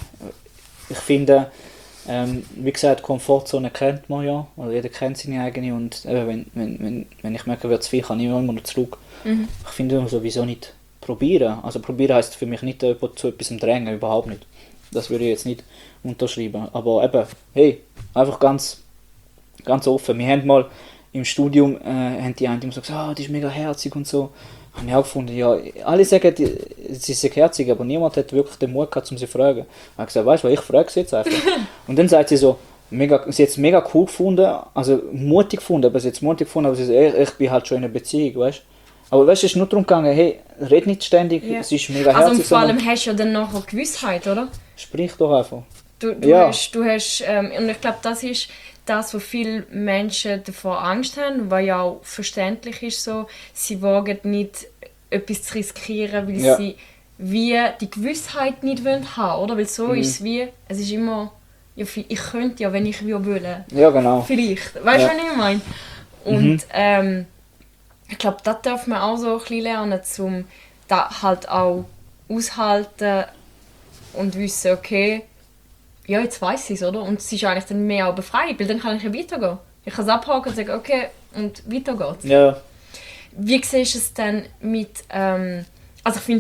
ich finde, wie gesagt, Komfortzone kennt man ja, also jeder kennt seine eigene und wenn ich merke, wird es viel, kann ich immer noch zurück. Ich finde sowieso nicht probieren. Also probieren heisst für mich nicht zu etwas drängen, überhaupt nicht. Das würde ich jetzt nicht unterschreiben. Aber eben, hey, einfach ganz offen. Wir haben mal im Studium, haben die einen immer so gesagt, die ist mega herzig und so. Habe ich auch gefunden, ja, alle sagen, sie sind herzig, aber niemand hat wirklich den Mut gehabt, um sie zu fragen. Ich habe gesagt, weißt du, ich frage sie jetzt einfach. Und dann sagt sie so, sie hat es mega cool gefunden, also mutig gefunden, aber sie hat es mutig gefunden, aber sie sagt, ich bin halt schon in einer Beziehung, weißt du. Aber weißt du, es ist nur darum gegangen, hey, red nicht ständig, es ist mega herzig. Also vor allem hast du ja dann nachher Gewissheit, oder? Sprich doch einfach. Du hast, und ich glaube, das ist das, wo viele Menschen davor Angst haben, was ja auch verständlich ist so, sie wagen nicht, etwas zu riskieren, weil sie wie die Gewissheit nicht haben wollen, oder? Weil so ist es ist immer, ja, ich könnte ja, wenn ich will. Ja, genau. Vielleicht, weißt du, was ich meine? Und Ich glaube, das darf man auch so ein bisschen lernen, um da halt auch aushalten und wissen, okay, ja, jetzt weiß ich es, oder? Und es ist eigentlich dann mehr auch befreiend, weil dann kann ich ja weitergehen. Ich kann es abhaken und sagen, okay, und weiter geht's. Ja, Wie siehst du es denn mit, also ich finde,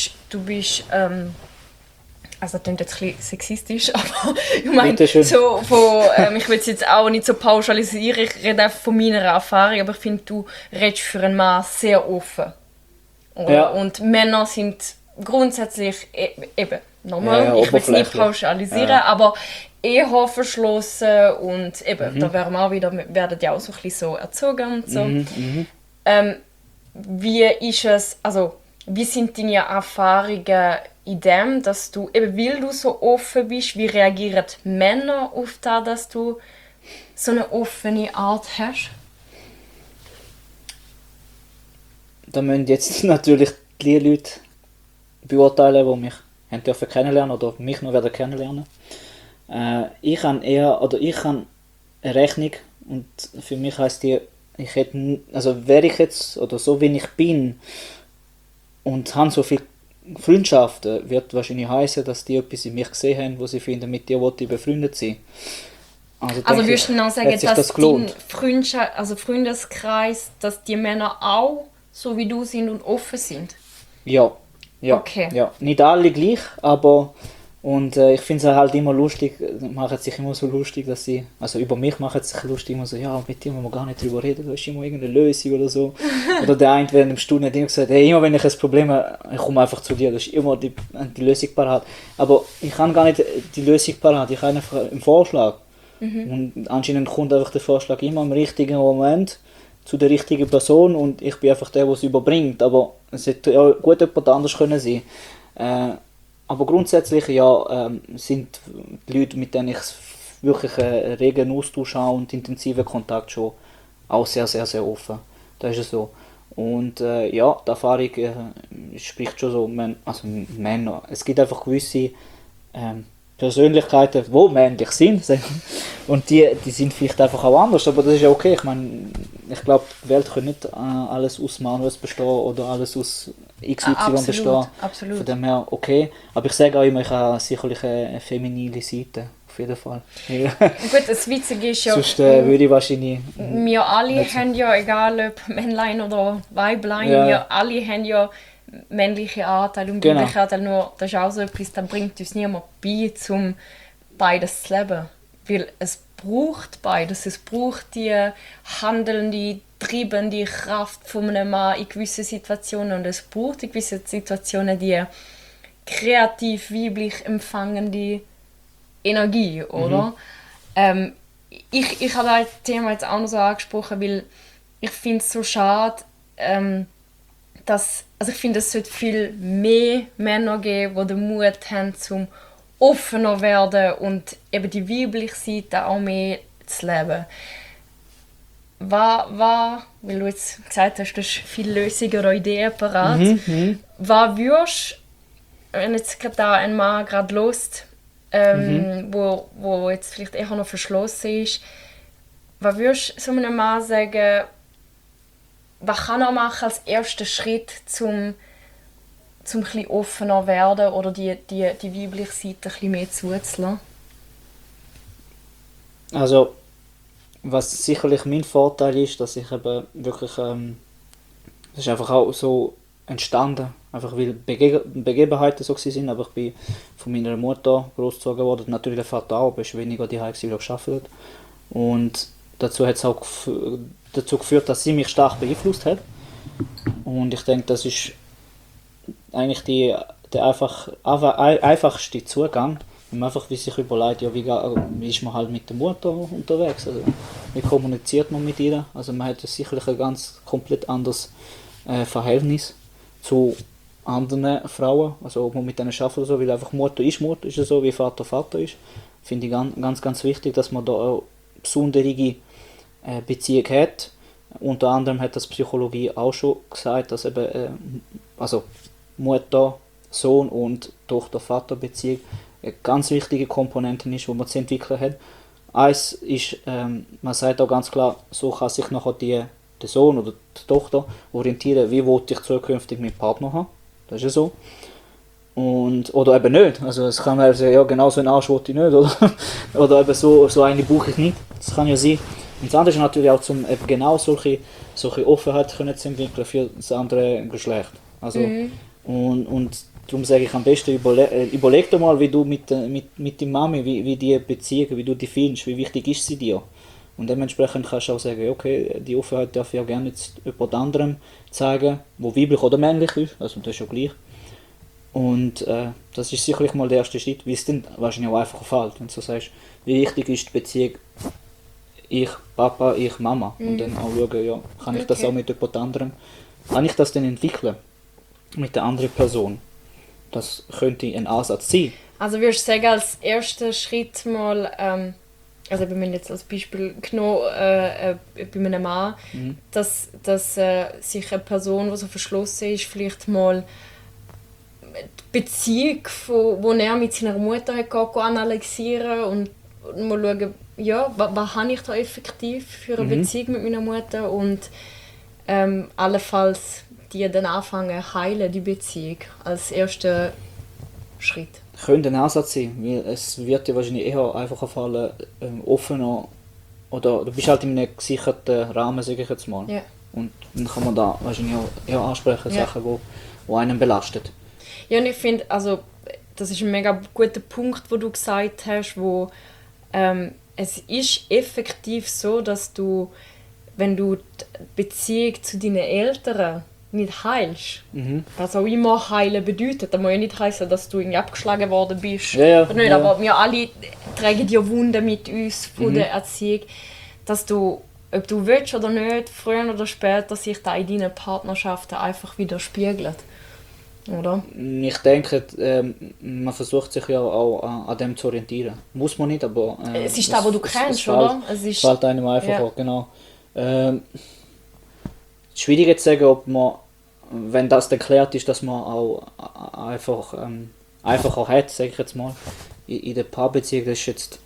also das klingt jetzt ein bisschen sexistisch, aber ich meine, bitteschön. so ich will es jetzt auch nicht so pauschalisieren, ich rede einfach von meiner Erfahrung, aber ich finde, du redest für einen Mann sehr offen. Oder? Ja. Und Männer sind grundsätzlich eben normal, Ja, ich will es nicht oberflächlich. pauschalisieren, Ja. aber eher verschlossen und eben, da werden wir auch wieder, werden ja auch so ein bisschen so erzogen und so. Wie ist es, also wie sind deine Erfahrungen in dem, dass du, eben weil du so offen bist, wie reagieren Männer auf das, dass du so eine offene Art hast? Da müssen jetzt natürlich die Leute beurteilen, die mich haben dürfen kennenlernen oder mich noch werden kennenlernen. Ich habe eine Rechnung und für mich heisst die, also wäre ich jetzt oder so wie ich bin und habe so viele Freundschaften, wird wahrscheinlich heißen, dass die etwas in mich gesehen haben, wo sie finden, mit dir wollte ich befreundet sein. Also Also denke würdest du dann auch hat sagen, sich dass das dein gelohnt? Freundeskreis, dass die Männer auch so wie du sind und offen sind? Ja, ja, Okay. ja. Nicht alle gleich, aber und ich finde es halt immer lustig, machen sich immer so lustig, dass sie, also über mich machen sie sich lustig, immer so, ja, mit dir wollen wir gar nicht drüber reden, da ist immer irgendeine Lösung oder so. Oder der eine während dem Studium hat immer gesagt, hey, immer wenn ich ein Problem habe, ich komme einfach zu dir, das ist immer die Lösung parat. Aber ich habe gar nicht die Lösung parat, ich habe einfach einen Vorschlag. Und anscheinend kommt einfach der Vorschlag immer im richtigen Moment zu der richtigen Person und ich bin einfach der, der es überbringt. Aber es hätte ja gut jemand anders können sein. Aber grundsätzlich ja, sind die Leute, mit denen ich wirklich einen regen Austausch habe und intensiven Kontakt schon auch sehr, sehr, sehr offen. Das ist es so. Und ja, die Erfahrung spricht schon so, also Männer. Es gibt einfach gewisse Persönlichkeiten, die männlich sind. Und die sind vielleicht einfach auch anders, aber das ist ja okay. Ich meine, ich glaube, die Welt kann nicht alles aus Manus bestehen oder alles aus XY bestehen. Absolut. Von dem her okay. Aber ich sage auch immer, ich habe sicherlich eine feminine Seite. Auf jeden Fall. Ja. Gut, das Witzige ist ja, Sonst würde ich wahrscheinlich... wir alle nicht so- haben ja, egal ob Männlein oder Weiblein, Ja. wir alle haben ja männliche Anteile und Genau. weibliche Anteile, nur das ist auch so etwas, das bringt uns niemand bei, um beides zu leben. Weil es braucht beides, es braucht die handelnde, treibende Kraft von einem Mann in gewissen Situationen und es braucht in gewissen Situationen die kreativ weiblich empfangende Energie, oder? Ich habe das Thema jetzt auch noch so angesprochen, weil ich finde es so schade, also ich finde, es sollte viel mehr Männer geben, die den Mut haben, zum offener werden und eben die weibliche Seite auch mehr zu leben. Weil du jetzt gesagt hast, du hast viele Lösungen oder Ideen parat. Was würdest du, wenn jetzt gerade da ein Mann gerade lust, wo jetzt vielleicht eher noch verschlossen ist, was würdest du so einem Mann sagen, was kann er machen als ersten Schritt, zum ein bisschen offener werden oder die weibliche Seite ein bisschen mehr zuzulassen? Also, was sicherlich mein Vorteil ist, dass ich eben wirklich, das ist einfach auch so entstanden, einfach weil Begebenheiten so sind, aber ich bin von meiner Mutter großgezogen worden, natürlich der Vater auch, aber ist weniger die Hause, weil er gearbeitet hat. Und dazu hat es auch dazu geführt, dass sie mich stark beeinflusst hat. Und ich denke, das ist eigentlich der einfachste Zugang, wenn man einfach sich überlegt, ja, wie ist man halt mit der Mutter unterwegs, also wie kommuniziert man mit ihr, also man hat ja sicherlich ein ganz komplett anderes Verhältnis zu anderen Frauen, also ob man mit denen arbeitet oder so, weil einfach Mutter ist ja so, wie Vater Vater ist, finde ich ganz, ganz wichtig, dass man da auch besondere Beziehung hat. Unter anderem hat das Psychologie auch schon gesagt, dass eben also Mutter, Sohn und Tochter-Vater-Beziehung eine ganz wichtige Komponente ist, die man zu entwickeln hat. Eins ist, man sagt auch ganz klar, so kann sich nachher der den Sohn oder die Tochter orientieren, wie will ich zukünftig meinen Partner haben. Das ist ja so. Oder eben nicht. Also es kann sagen, ja genau so einen Arsch will ich nicht. Oder eben so eine brauche ich nicht. Das kann ja sein. Und das andere ist natürlich auch, um eben genau solche Offenheit können zu entwickeln für das andere Geschlecht. Also, und darum sage ich am besten, überleg dir mal, wie du mit deiner Mami, wie die Beziehung, wie du die findest, wie wichtig ist sie dir. Und dementsprechend kannst du auch sagen, okay, die Offenheit darf ich auch gerne jetzt jemand anderem zeigen, wo weiblich oder männlich ist, also das ist ja gleich. Und das ist sicherlich mal der erste Schritt, wie es dann wahrscheinlich auch einfacher fällt, wenn du so sagst, wie wichtig ist die Beziehung ich Papa, ich Mama. Und dann auch schauen, ja, kann ich das auch mit jemand anderem, kann ich das dann entwickeln mit der anderen Person. Das könnte ein Ansatz sein. Also würdest du sagen, als erster Schritt mal, also wir haben jetzt als Beispiel genommen, bei einem Mann, dass sich eine Person, die so verschlossen ist, vielleicht mal die Beziehung, die er mit seiner Mutter hat, analysieren und mal schauen, ja, was habe ich da effektiv für eine Beziehung mit meiner Mutter und allenfalls die dann anfangen heilen, die Beziehung, als erster Schritt. Könnte ein Ansatz sein, weil es wird dir wahrscheinlich eher einfacher fallen, offener, oder du bist halt in einem gesicherten Rahmen, sage ich jetzt mal. Ja. Und dann kann man da wahrscheinlich auch eher ansprechen, Sachen, die einen belastet. Ja, und ich finde, also, das ist ein mega guter Punkt, den du gesagt hast, wo es ist effektiv so, dass du, wenn du die Beziehung zu deinen Eltern nicht heilst, was auch immer heilen bedeutet, das muss ja nicht heißen, dass du irgendwie abgeschlagen worden bist, ja, oder nicht, aber wir alle tragen ja Wunden mit uns von der Erziehung, dass du, ob du willst oder nicht, früher oder später sich da in deinen Partnerschaften einfach widerspiegelt. Oder? Ich denke, man versucht sich ja auch an dem zu orientieren. Muss man nicht, aber... es ist das, was du kennst, oder? Es fällt einem einfacher, genau. Schwierig zu sagen, ob man, wenn das dann geklärt ist, dass man auch einfacher hat, sage ich jetzt mal. In der Paarbeziehung, das ist jetzt...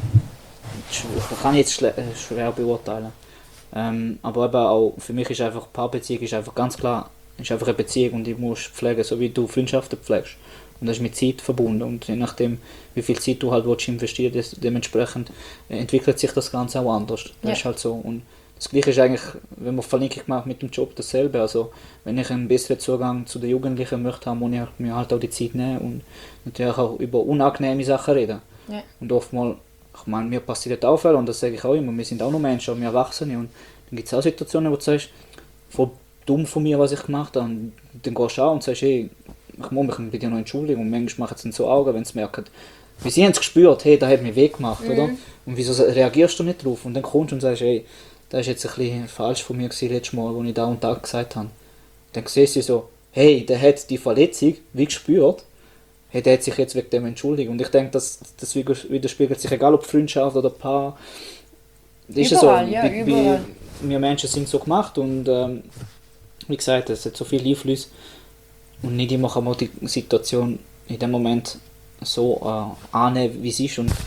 kann ich jetzt schwer beurteilen. Aber eben auch, für mich ist einfach, Paarbeziehung ist einfach ganz klar, ist einfach eine Beziehung und die musst du pflegen, so wie du Freundschaften pflegst. Und das ist mit Zeit verbunden und je nachdem, wie viel Zeit du halt investieren willst, dementsprechend entwickelt sich das Ganze auch anders. Das ist halt so. Und das Gleiche ist eigentlich, wenn man Verlinkung macht mit dem Job, dasselbe. Also wenn ich einen besseren Zugang zu den Jugendlichen möchte, muss ich mir halt auch die Zeit nehmen und natürlich auch über unangenehme Sachen reden. Ja. Und oftmals, ich meine, mir passiert auch Fälle und das sage ich auch immer, wir sind auch noch Menschen, wir Erwachsene und dann gibt es auch Situationen, wo du sagst, voll dumm von mir, was ich gemacht habe, und dann gehst du auch und sagst, hey, ich muss mich bei dir noch entschuldigen und manchmal machen sie dann so Augen, wenn sie merken, weil sie haben es gespürt, hey, das hat mich weh gemacht, oder? Und wieso reagierst du nicht drauf? Und dann kommst du und sagst, hey, das war jetzt ein bisschen falsch von mir letztes Mal, als ich da und da gesagt habe. Dann siehst du so, hey, der hat die Verletzung wie gespürt, hey, der hat sich jetzt wegen dem entschuldigt. Und ich denke, das widerspiegelt sich, egal ob Freundschaft oder Paar. Das ist überall, ja so. Überall. Wir Menschen sind so gemacht und wie gesagt, es hat so viele Einflüsse und nicht immer kann man die Situation in dem Moment so annehmen, wie sie ist. Und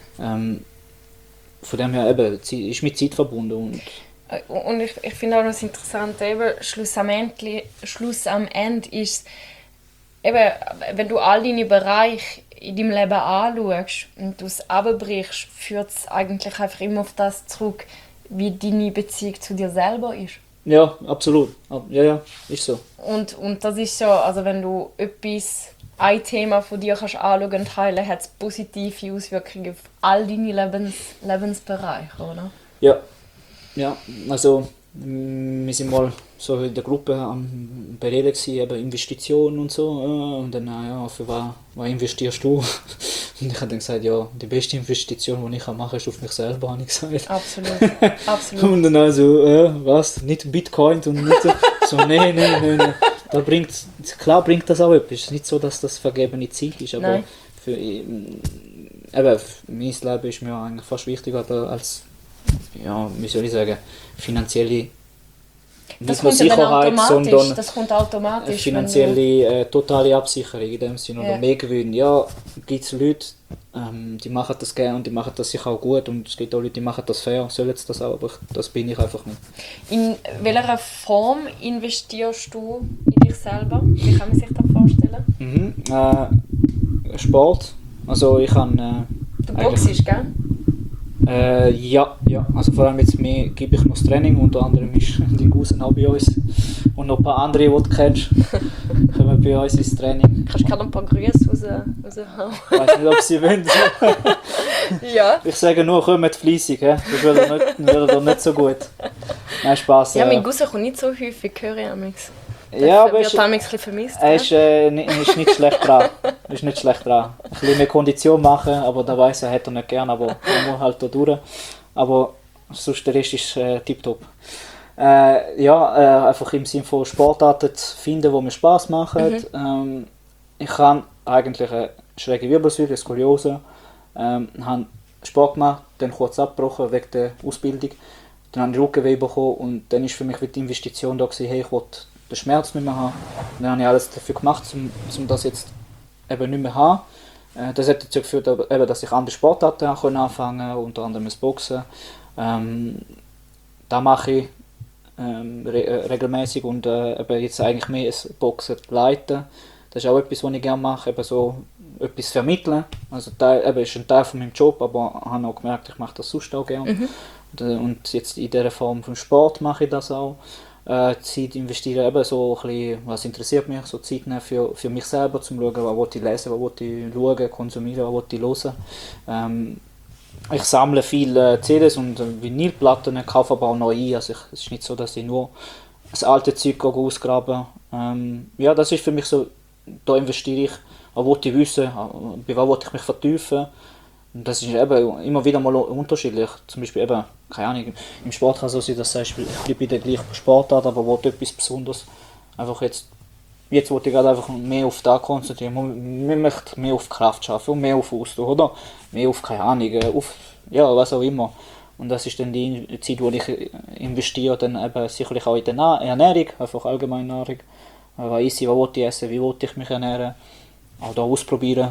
von dem her eben, ist mit Zeit verbunden. Und ich finde auch das Interessante, eben, Schluss am Ende ist, eben, wenn du all deine Bereiche in deinem Leben anschaust und du es runterbrichst, führt es eigentlich einfach immer auf das zurück, wie deine Beziehung zu dir selber ist. Ja, absolut. Ja, ist so. Und das ist so, also wenn du ein Thema von dir kannst anschauen und teilen, hat es positive Auswirkungen auf all deine Lebensbereiche, oder? Ja, also wir sind mal so in der Gruppe am Bereden gewesen, eben Investitionen und so, und dann, für was investierst du? Und ich habe dann gesagt, ja, die beste Investition, die ich machen kann, ist auf mich selber, habe ich gesagt. Absolut. Und dann also, was, nicht Bitcoin und nicht so, nein. Klar bringt das auch etwas, es ist nicht so, dass das vergebene Zeit ist, aber für mein Leben ist mir eigentlich fast wichtiger als, ja, wie soll ich sagen, finanzielle Das nicht nur kommt ja dann Sicherheit, automatisch. sondern Das kommt eine automatisch. wenn finanzielle totale Absicherung in dem Sinne Ja. oder mehr Gewinn. Ja, gibt es Leute, die machen das gerne und die machen das sicher auch gut und es gibt auch Leute, die machen das fair, sollen sie das auch, aber das bin ich einfach nicht. In welcher Form investierst du in dich selber? Wie kann man sich das vorstellen? Sport, also ich habe Du boxst, gell? ja, also vor allem jetzt mehr gebe ich noch das Training, unter anderem ist die Gusen auch bei uns und noch ein paar andere, die du kennst, kommen bei uns ins Training. Kannst du gerade ein paar Grüße raushauen? Ich weiß nicht, ob sie wollen. Ja. Ich sage nur, kommt fleissig, sonst wird er nicht so gut. Nein, Spaß. Ja, mein Cousin kommt nicht so häufig, höre ich amigs. Ja, aber wird ein bisschen vermisst. er ist nicht schlecht dran. Ist nicht schlecht dran. Ein bisschen mehr Kondition machen, aber da weiss er, hat er nicht gern, aber er muss halt da durch. Aber sonst der Rest ist tipptopp. Einfach im Sinne von Sportarten zu finden, die mir Spass machen. Ich habe eigentlich eine schräge Wirbelsäule, Skoliose. Habe Sport gemacht, dann kurz abgebrochen wegen der Ausbildung. Dann habe ich Rückenweh bekommen und dann war für mich die Investition da gewesen, hey, ich wollte den Schmerz nicht mehr haben. Dann habe ich alles dafür gemacht, um das jetzt eben nicht mehr zu haben. Das hat dazu geführt, dass ich andere Sportarten anfangen konnte, unter anderem das Boxen. Da mache ich regelmäßig und eben jetzt eigentlich mehr das Boxen leiten. Das ist auch etwas, was ich gerne mache, eben so etwas vermitteln. Also ist ein Teil von meinem Job, aber ich habe auch gemerkt, ich mache das sonst auch gerne. Und jetzt in dieser Form von Sport mache ich das auch. Zeit investieren, eben so ein bisschen, was interessiert mich, so Zeit nehmen für mich selber, zum schauen, was ich lesen, was ich schauen, konsumieren, was ich hören. Ich sammle viele CDs und Vinylplatten, kaufe aber auch neu ein. Also es ist nicht so, dass ich nur das alte Zeug ausgrabe. Das ist für mich so, da investiere ich, was will ich wissen, bei was will ich mich vertiefen. Und das ist eben immer wieder mal unterschiedlich. Zum Beispiel eben, keine Ahnung, im Sport kann es so sein, dass du sagst, ich bleibe in der gleichen Sportart, aber will etwas Besonderes. Einfach jetzt wollte ich gerade einfach mehr auf das konzentrieren. Man möchte mehr auf Kraft schaffen und mehr auf Ausdauer, oder? Mehr auf, keine Ahnung, auf, ja, was auch immer. Und das ist dann die Zeit, wo ich investiere, dann eben sicherlich auch in der Ernährung, einfach allgemeine Nahrung. Was esse ich, was will ich essen, wie will ich mich ernähren. Auch da ausprobieren.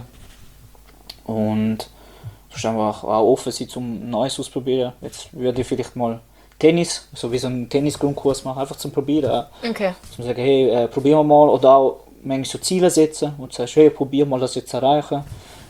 Und sonst einfach auch offen sein, um Neues auszuprobieren. Jetzt würde ich vielleicht mal Tennis, so wie so einen Tennis-Grundkurs machen, einfach zum Probieren. Okay. Zum sagen, hey, probieren wir mal. Oder auch manchmal so Ziele setzen und sagst, hey, probier mal das jetzt zu erreichen.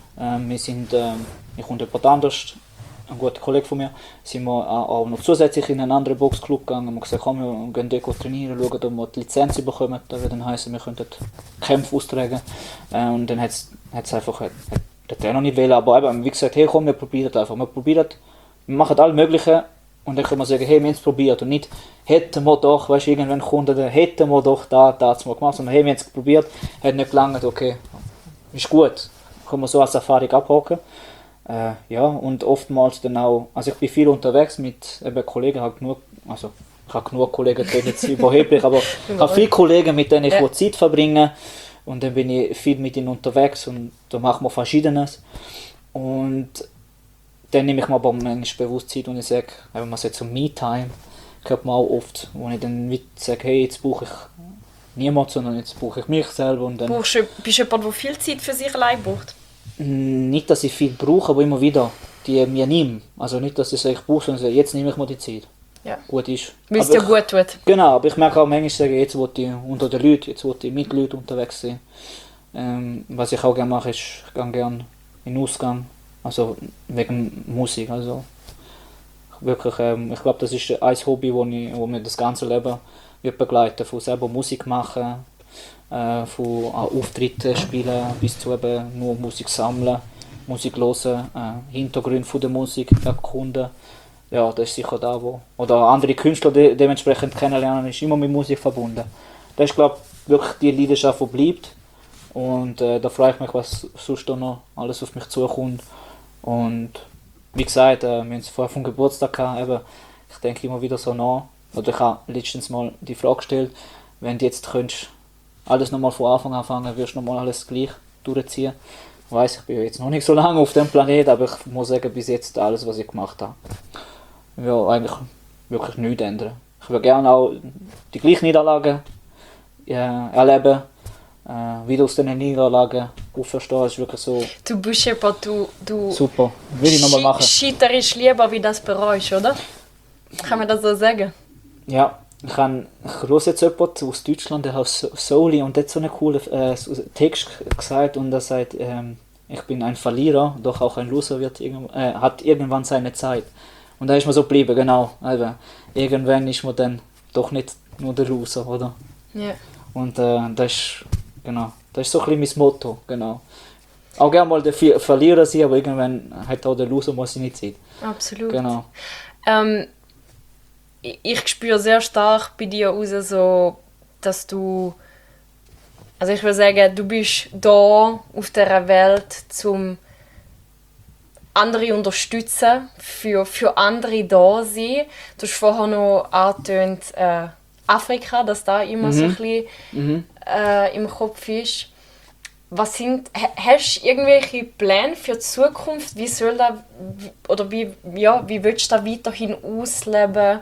Ich und jemand anders, ein guter Kollege von mir, sind wir auch noch zusätzlich in einen anderen Boxclub gegangen. Wir haben gesagt, komm, wir gehen dort trainieren, schauen, ob wir die Lizenz bekommen. Das würde dann heißen, wir könnten Kämpfe austragen. Und dann hat es einfach, der Trainer nicht wollen, aber eben, wie gesagt, hey, komm, wir probieren einfach. Wir machen alles Mögliche und dann können wir sagen, hey, wir haben es probiert und nicht, hätten wir doch, weißt du, irgendwann kommt der, hätten wir doch das mal gemacht, sondern hey, wir haben es probiert, hat nicht gelangt, okay, ist gut, können wir so als Erfahrung abhaken. Und oftmals dann auch, also ich bin viel unterwegs mit eben Kollegen, ich habe genug Kollegen, die jetzt überheblich, aber ich habe viele Kollegen, mit denen ich Zeit verbringen. Und dann bin ich viel mit ihnen unterwegs und da machen wir Verschiedenes. Und dann nehme ich mir aber manchmal bewusst Zeit und ich sage, wenn man sagt so Me-Time, hört man auch oft, wo ich dann sage, hey, jetzt brauche ich niemanden, sondern jetzt brauche ich mich selber. Und dann bist du jemand, der viel Zeit für sich allein braucht? Nicht, dass ich viel brauche, aber immer wieder die mir nehme. Also nicht, dass ich sage, ich brauche, sondern jetzt nehme ich mir die Zeit. Ja. Gut ist. Weil es dir gut tut. Genau, aber ich merke auch manchmal, sagen, jetzt will ich unter den Leuten, jetzt will ich mit Leuten unterwegs sein. Was ich auch gerne mache, ist, ich gehe gerne in den Ausgang, also wegen Musik. Also wirklich, ich glaube, das ist ein Hobby, wo mir das ganze Leben wird begleiten, von selber Musik machen, von Auftritten spielen, bis zu eben nur Musik sammeln, Musik hören, Hintergründe von der Musik erkunden. Ja, das ist sicher da, wo. Oder andere Künstler dementsprechend kennenlernen, ist immer mit Musik verbunden. Das ist, glaube ich, wirklich die Leidenschaft, die bleibt. Und da freue ich mich, was sonst noch alles auf mich zukommt. Und wie gesagt, wir haben es vorher vom Geburtstag gehabt, eben, ich denke immer wieder so nach. Oder ich habe letztens mal die Frage gestellt, wenn du jetzt könntest, alles nochmal von Anfang an anfangen, wirst du nochmal alles gleich durchziehen. Ich weiss, ich bin jetzt noch nicht so lange auf dem Planeten, aber ich muss sagen, bis jetzt alles, was ich gemacht habe. Ja, eigentlich wirklich nichts ändern. Ich würde gerne auch die gleichen Niederlagen erleben, wieder aus diesen Niederlagen auferstehen. Ist wirklich so Du bist jemand, du super. Will ich nochmal machen. scheiterst lieber, wie das bereust, oder? Kann man das so sagen? Ja, ich höre jetzt jemanden aus Deutschland, der heißt Soli und der hat so einen coolen Text gesagt und er sagt, ich bin ein Verlierer, doch auch ein Loser hat irgendwann seine Zeit. Und da ist mir so geblieben, genau. Also, irgendwann ist man dann doch nicht nur der Loser, oder? Ja. Und das ist so ein bisschen mein Motto, genau. Auch gerne mal der Verlierer sein, aber irgendwann hat auch der Loser mal seine Zeit. Absolut. Genau. Ich spüre sehr stark bei dir raus, so, dass du, also ich würde sagen, du bist da auf dieser Welt, um andere unterstützen, für andere da sein. Du hast vorher noch angetönt, Afrika, dass da immer so ein bisschen im Kopf ist. Hast du irgendwelche Pläne für die Zukunft? Wie soll das, oder wie willst du da weiterhin ausleben,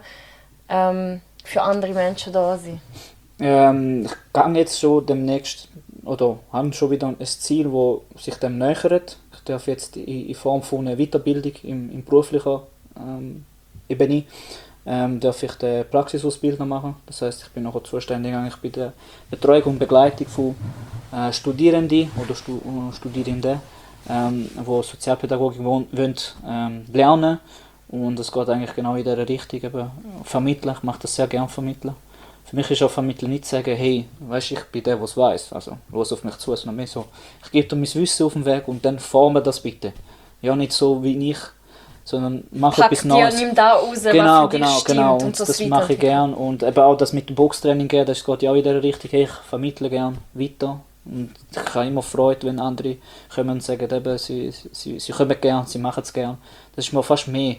für andere Menschen da sein? Ich gehe jetzt schon demnächst, oder habe schon wieder ein Ziel, das sich dem nähert. Ich darf jetzt in Form von einer Weiterbildung in beruflicher Ebene darf ich die Praxisausbildung machen. Das heißt, ich bin nachher zuständig eigentlich bei der Betreuung und Begleitung von Studierenden oder Studierenden, die Sozialpädagogik wollen lernen. Und es geht eigentlich genau in dieser Richtung. Eben, vermitteln, ich mache das sehr gerne vermitteln. Für mich ist auch Vermitteln nicht zu sagen, hey, weißt, ich bin der, der es weiss. Also, los auf mich zu, sondern mehr so, ich gebe dir mein Wissen auf den Weg und dann forme das bitte. Ja, nicht so wie ich, sondern mache etwas Neues. Nimm da raus, Genau, was für dich stimmt und und das mache ich gerne. Und eben auch das mit dem Boxtraining, das geht ja auch in dieser Richtung. Hey, ich vermittle gerne weiter. Und ich habe immer Freude, wenn andere kommen und sagen, eben, sie kommen gerne, sie machen es gerne. Das ist mir fast mehr.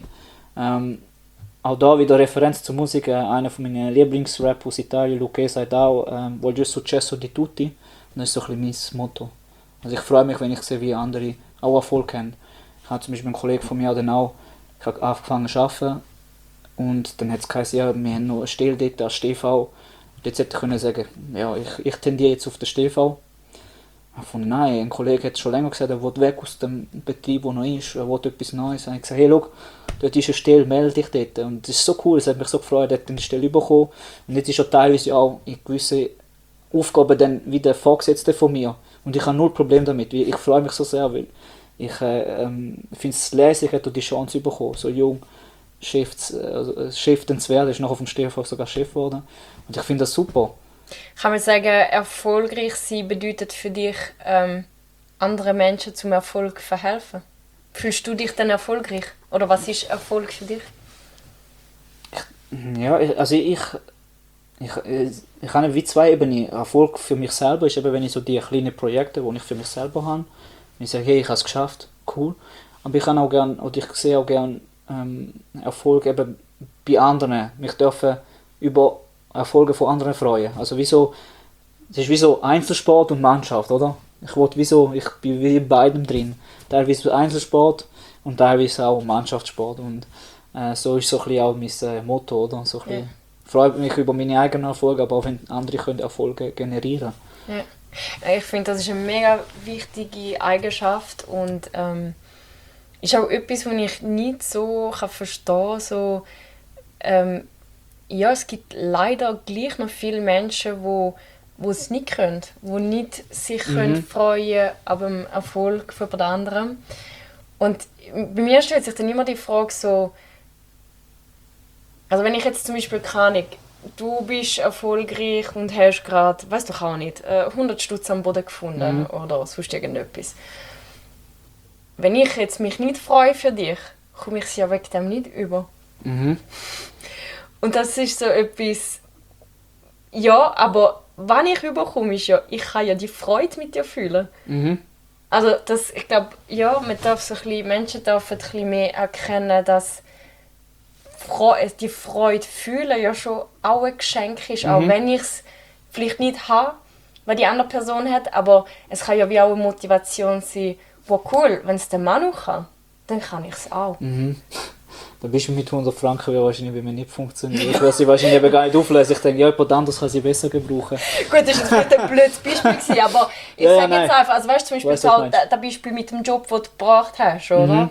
Auch da wieder Referenz zur Musik. Einer von meinen Lieblingsrap aus Italien, Luque, sagt auch, voglio successo di tutti. Und das ist so ein bisschen mein Motto. Also ich freue mich, wenn ich sehe, wie andere auch Erfolg haben. Ich habe zum Beispiel einen Kollegen von mir, ich habe angefangen zu arbeiten und dann hat es geheißen, ja, wir haben noch eine Stelle dort als StV. Und jetzt hätte ich können sagen, ja, ich tendiere jetzt auf den StV. Ich fand, nein, ein Kollege hat schon länger gesagt, er will weg aus dem Betrieb, der noch ist, er will etwas Neues. Und ich gesagt, hey, schau, dort ist eine Stelle, melde dich dort. Und das ist so cool, es hat mich so gefreut, er hat eine Stelle bekommen. Und jetzt ist er teilweise auch in gewisse Aufgaben dann wieder Vorgesetzter von mir. Und ich habe null Problem damit, weil ich freue mich so sehr, weil ich finde es lässig, hat er die Chance bekommen, so jung Chef zu werden, ist noch auf dem StV sogar Chef geworden. Und ich finde das super. Kann man sagen, erfolgreich sein bedeutet für dich, anderen Menschen zum Erfolg verhelfen? Fühlst du dich dann erfolgreich? Oder was ist Erfolg für dich? Ja, also ich habe wie zwei Ebenen. Erfolg für mich selber ist eben, wenn ich so die kleinen Projekte, die ich für mich selber habe, ich sage, hey, ich habe es geschafft, cool. Aber ich kann auch gern, oder ich sehe auch gerne Erfolg eben bei anderen. Mich dürfen über Erfolge von anderen freuen. Also es ist wie so Einzelsport und Mannschaft, oder? Ich bin wie in beidem drin. Teilweise Einzelsport und teilweise auch Mannschaftssport. Und so ist so ein bisschen auch mein Motto, oder? So ein bisschen, freue mich über meine eigenen Erfolge, aber auch wenn andere können Erfolge generieren. Ja. Ich finde, das ist eine mega wichtige Eigenschaft und ist auch etwas, was ich nicht so verstehen kann. So, ja, es gibt leider gleich noch viele Menschen, die es nicht können, die nicht sich können freuen ab dem Erfolg von jemand anderem. Und bei mir stellt sich dann immer die Frage so, also wenn ich jetzt zum Beispiel keine Ahnung, du bist erfolgreich und hast gerade, weißt du auch nicht, 100 Stutz am Boden gefunden oder sonst irgendetwas. Wenn ich jetzt mich nicht freue für dich, komme ich es ja wegen dem nicht über. Mhm. Und das ist so etwas, ja, aber wenn ich überkomme, ist ja, ich kann ja die Freude mit dir fühlen. Mhm. Also ich glaube, ja, Menschen dürfen ein bisschen mehr erkennen, dass die Freude fühlen ja schon auch ein Geschenk ist, auch wenn ich es vielleicht nicht habe, weil die andere Person hat, aber es kann ja wie auch eine Motivation sein, wo cool, wenn es der Mann auch kann, dann kann ich es auch. Mhm. Dann bist du mit 100 Franken wahrscheinlich bei mir nicht funktioniert. Ich werde sie wahrscheinlich eben gar nicht auflösen. Ich denke, ja, jemand anderes kann sie besser gebrauchen. Gut, das war jetzt ein blödes Beispiel gewesen, aber ich sage jetzt einfach, also weißt du, zum Beispiel so, das Beispiel mit dem Job, den du gebracht hast, oder?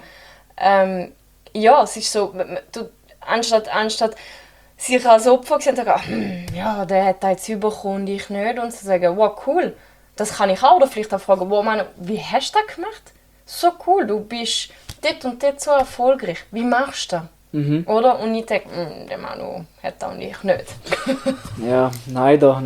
Ja, es ist so, du, anstatt sich als Opfer zu sagen, ja, der hat das jetzt bekommen und ich nicht, und zu sagen, wow, cool, das kann ich auch. Oder vielleicht auch fragen, wow, Mann, wie hast du das gemacht? So cool, du bist dort und dort so erfolgreich. Wie machst du das? Oder? Und ich denke, der Manu hat das und ich nicht. Ja, leider.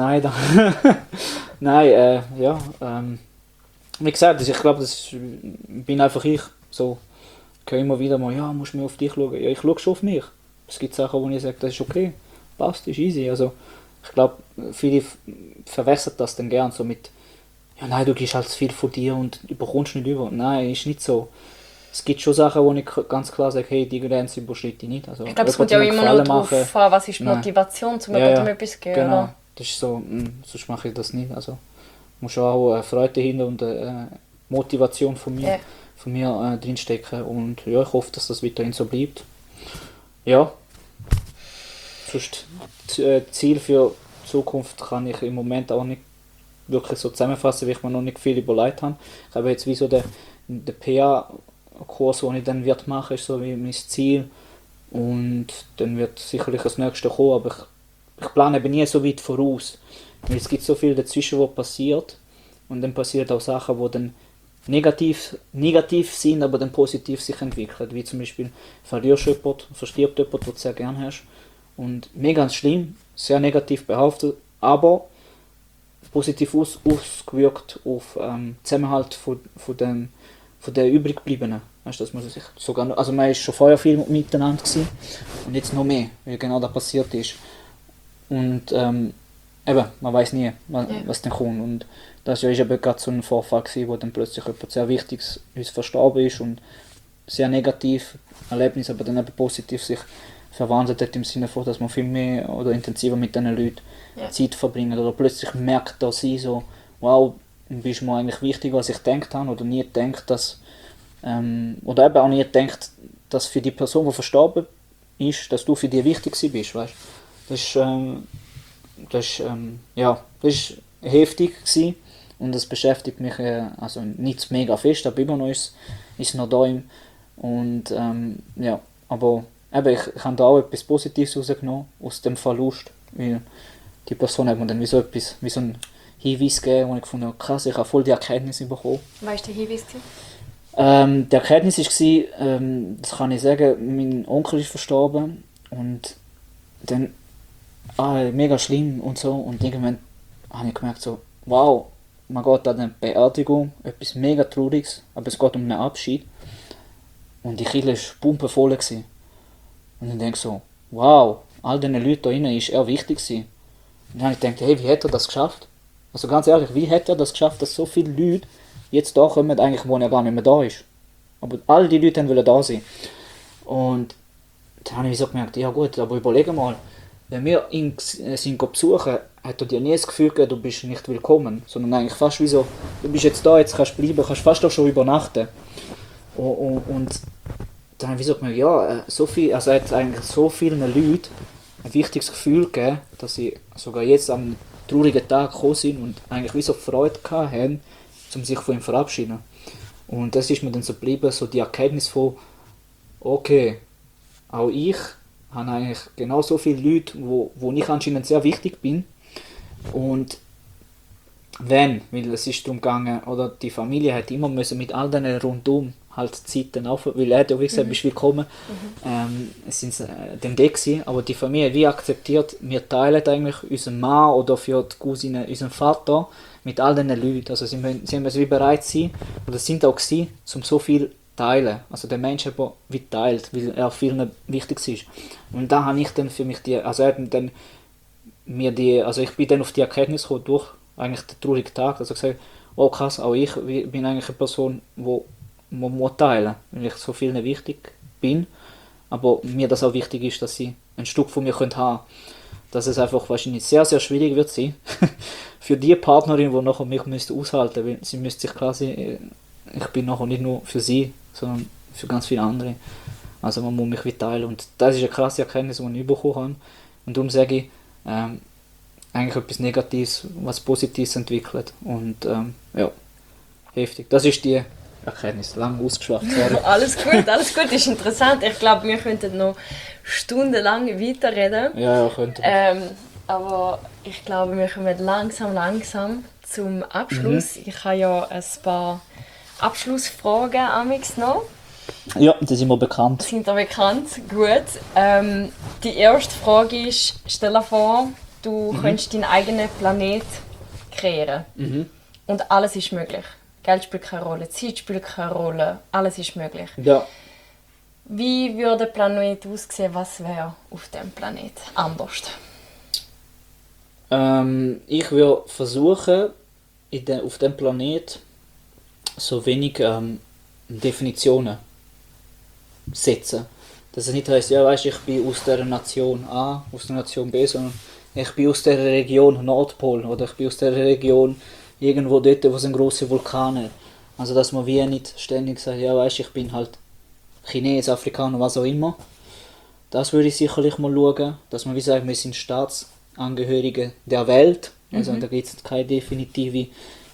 Nein, ja. Wie gesagt, ich glaube, das bin einfach ich. So, ich höre immer wieder mal, ja, musst du mehr auf dich schauen. Ja, ich schaue schon auf mich. Es gibt Sachen, wo ich sage, das ist okay, passt, ist easy. Also, ich glaube, viele verwechseln das dann gern so mit, ja, nein, du gibst halt viel von dir und überkommst nicht über. Nein, ist nicht so. Es gibt schon Sachen, wo ich ganz klar sage, hey, die Grenze überschreite ich nicht. Also, ich glaube, es kommt ja auch immer noch darauf an, was ist die Motivation, um etwas zu geben. Genau, das ist so, sonst mache ich das nicht. Also, muss schon auch eine Freude dahinter und eine Motivation von mir drinstecken. Und ja, ich hoffe, dass das weiterhin so bleibt. Ja, sonst Ziel für die Zukunft kann ich im Moment auch nicht wirklich so zusammenfassen, weil ich mir noch nicht viel überlegt habe. Ich habe jetzt wie so den PA-Kurs, den ich dann machen werde, ist so wie mein Ziel. Und dann wird sicherlich das nächste kommen, aber ich plane eben nie so weit voraus. Weil es gibt so viel dazwischen, was passiert. Und dann passieren auch Sachen, die dann negativ sind, aber dann positiv sich entwickeln. Wie zum Beispiel verlierst du jemanden, verstirbt jemand, den du sehr gerne hast. Und mega schlimm, sehr negativ behaftet, aber positiv ausgewirkt auf Zusammenhalt von den übriggebliebenen. Weißt du, dass man sich sogar, also man ist schon vorher viel miteinander gewesen, und jetzt noch mehr, weil genau das passiert ist. Und eben, man weiß nie, was dann kommt. Und das war eben gerade so ein Vorfall gewesen, wo dann plötzlich jemand sehr Wichtiges uns verstorben ist und sehr negativ Erlebnis, aber dann eben positiv sich verwandelt hat, im Sinne von, dass man viel mehr oder intensiver mit diesen Leuten Zeit verbringt oder plötzlich merkt, dass sie so, wow, du bist mir eigentlich wichtiger, als ich gedacht habe, oder nie gedacht, dass oder eben auch nie gedacht, dass für die Person, die verstorben ist, dass du für die wichtig bist, weißt? Das ist heftig gewesen. Und das beschäftigt mich also nicht mega fest, aber immer noch ist noch da. Und ja, aber eben, ich habe da auch etwas Positives rausgenommen aus dem Verlust, weil die Person hat mir dann wie so einen Hinweis gegeben, wo ich gefunden habe, krass, ich habe voll die Erkenntnis bekommen. Was war der Hinweis? Die Erkenntnis war, das kann ich sagen, mein Onkel ist verstorben und dann mega schlimm und so, und irgendwann habe ich gemerkt so, wow, man geht an eine Beerdigung, etwas mega Trauriges, aber es geht um einen Abschied und die Kirche war pumpenvoll gewesen. Und dann denke ich so, wow, all diesen Leuten da drinnen ist er wichtig gewesen. Und dann habe ich gedacht, hey, wie hat er das geschafft? Also ganz ehrlich, wie hat er das geschafft, dass so viele Leute jetzt da kommen, eigentlich, wo er gar nicht mehr da ist. Aber all die Leute wollen da sein. Und dann habe ich so gemerkt, ja gut, aber überlege mal, wenn wir ihn besuchen, hat er dir nie das Gefühl gegeben, du bist nicht willkommen, sondern eigentlich fast wie so, du bist jetzt da, jetzt kannst du bleiben, kannst fast auch schon übernachten. Und dann habe ich so gemerkt, ja, also hat eigentlich so vielen Leuten ein wichtiges Gefühl gegeben, dass sie sogar jetzt am traurigen Tag gekommen sind und eigentlich wie so Freude hatten, um sich von ihm zu verabschieden. Und das ist mir dann so geblieben, so die Erkenntnis von, okay, auch ich habe eigentlich genau so viele Leute, wo ich anscheinend sehr wichtig bin. Und weil es ist darum gegangen, oder die Familie hat immer müssen mit all diesen rundum halt Zeiten auf, weil er hat ja wie gesagt, bist willkommen, es sind dann die gewesen, aber die Familie wie akzeptiert, wir teilen eigentlich unseren Mann oder für die Cousine unseren Vater mit all diesen Leuten, also sie müssen wie bereit sein, oder sind auch gewesen, um so viel teilen, also der Mensch hat wie teilt, weil er vielen wichtig ist. Und da habe ich dann für mich ich bin dann auf die Erkenntnis gekommen, durch eigentlich den traurigen Tag, also gesagt, oh krass, auch ich bin eigentlich eine Person, wo man muss teilen, weil ich so vielen wichtig bin, aber mir das auch wichtig ist, dass sie ein Stück von mir haben können, dass es einfach wahrscheinlich sehr, sehr schwierig wird sein, für die Partnerin, die nachher mich aushalten müsste, weil sie müsste sich quasi, ich bin nachher nicht nur für sie, sondern für ganz viele andere. Also man muss mich wie teilen und das ist eine krasse Erkenntnis, die ich bekommen habe. Und darum sage ich, eigentlich etwas Negatives, was Positives entwickelt. Und ja, heftig. Das ist die Erkenntnis. Lang ausgeschwafft. Alles gut, ist interessant. Ich glaube, wir könnten noch stundenlang weiterreden. Ja, könnte man. Aber ich glaube, wir kommen langsam zum Abschluss. Ich habe ja ein paar Abschlussfragen amix noch. Ja, das sind wir bekannt. Sind da bekannt? Gut. Die erste Frage ist, stell dir vor, du könntest deinen eigenen Planet kreieren. Und alles ist möglich. Geld spielt keine Rolle, Zeit spielt keine Rolle, alles ist möglich. Ja. Wie würde der Planet aussehen, was wäre auf dem Planet anders? Ich würde versuchen, auf dem Planet so wenig Definitionen setzen. Dass es nicht heisst, ja weißt, ich bin aus der Nation A, aus der Nation B, sondern ich bin aus der Region Nordpol oder ich bin aus der Region irgendwo dort, wo es einen grossen Vulkan hat. Also dass man wie nicht ständig sagt, ja weißt, ich bin halt Chines, Afrikaner, was auch immer. Das würde ich sicherlich mal schauen, dass man wie sagt, wir sind Staatsangehörige der Welt, also da gibt es keine definitive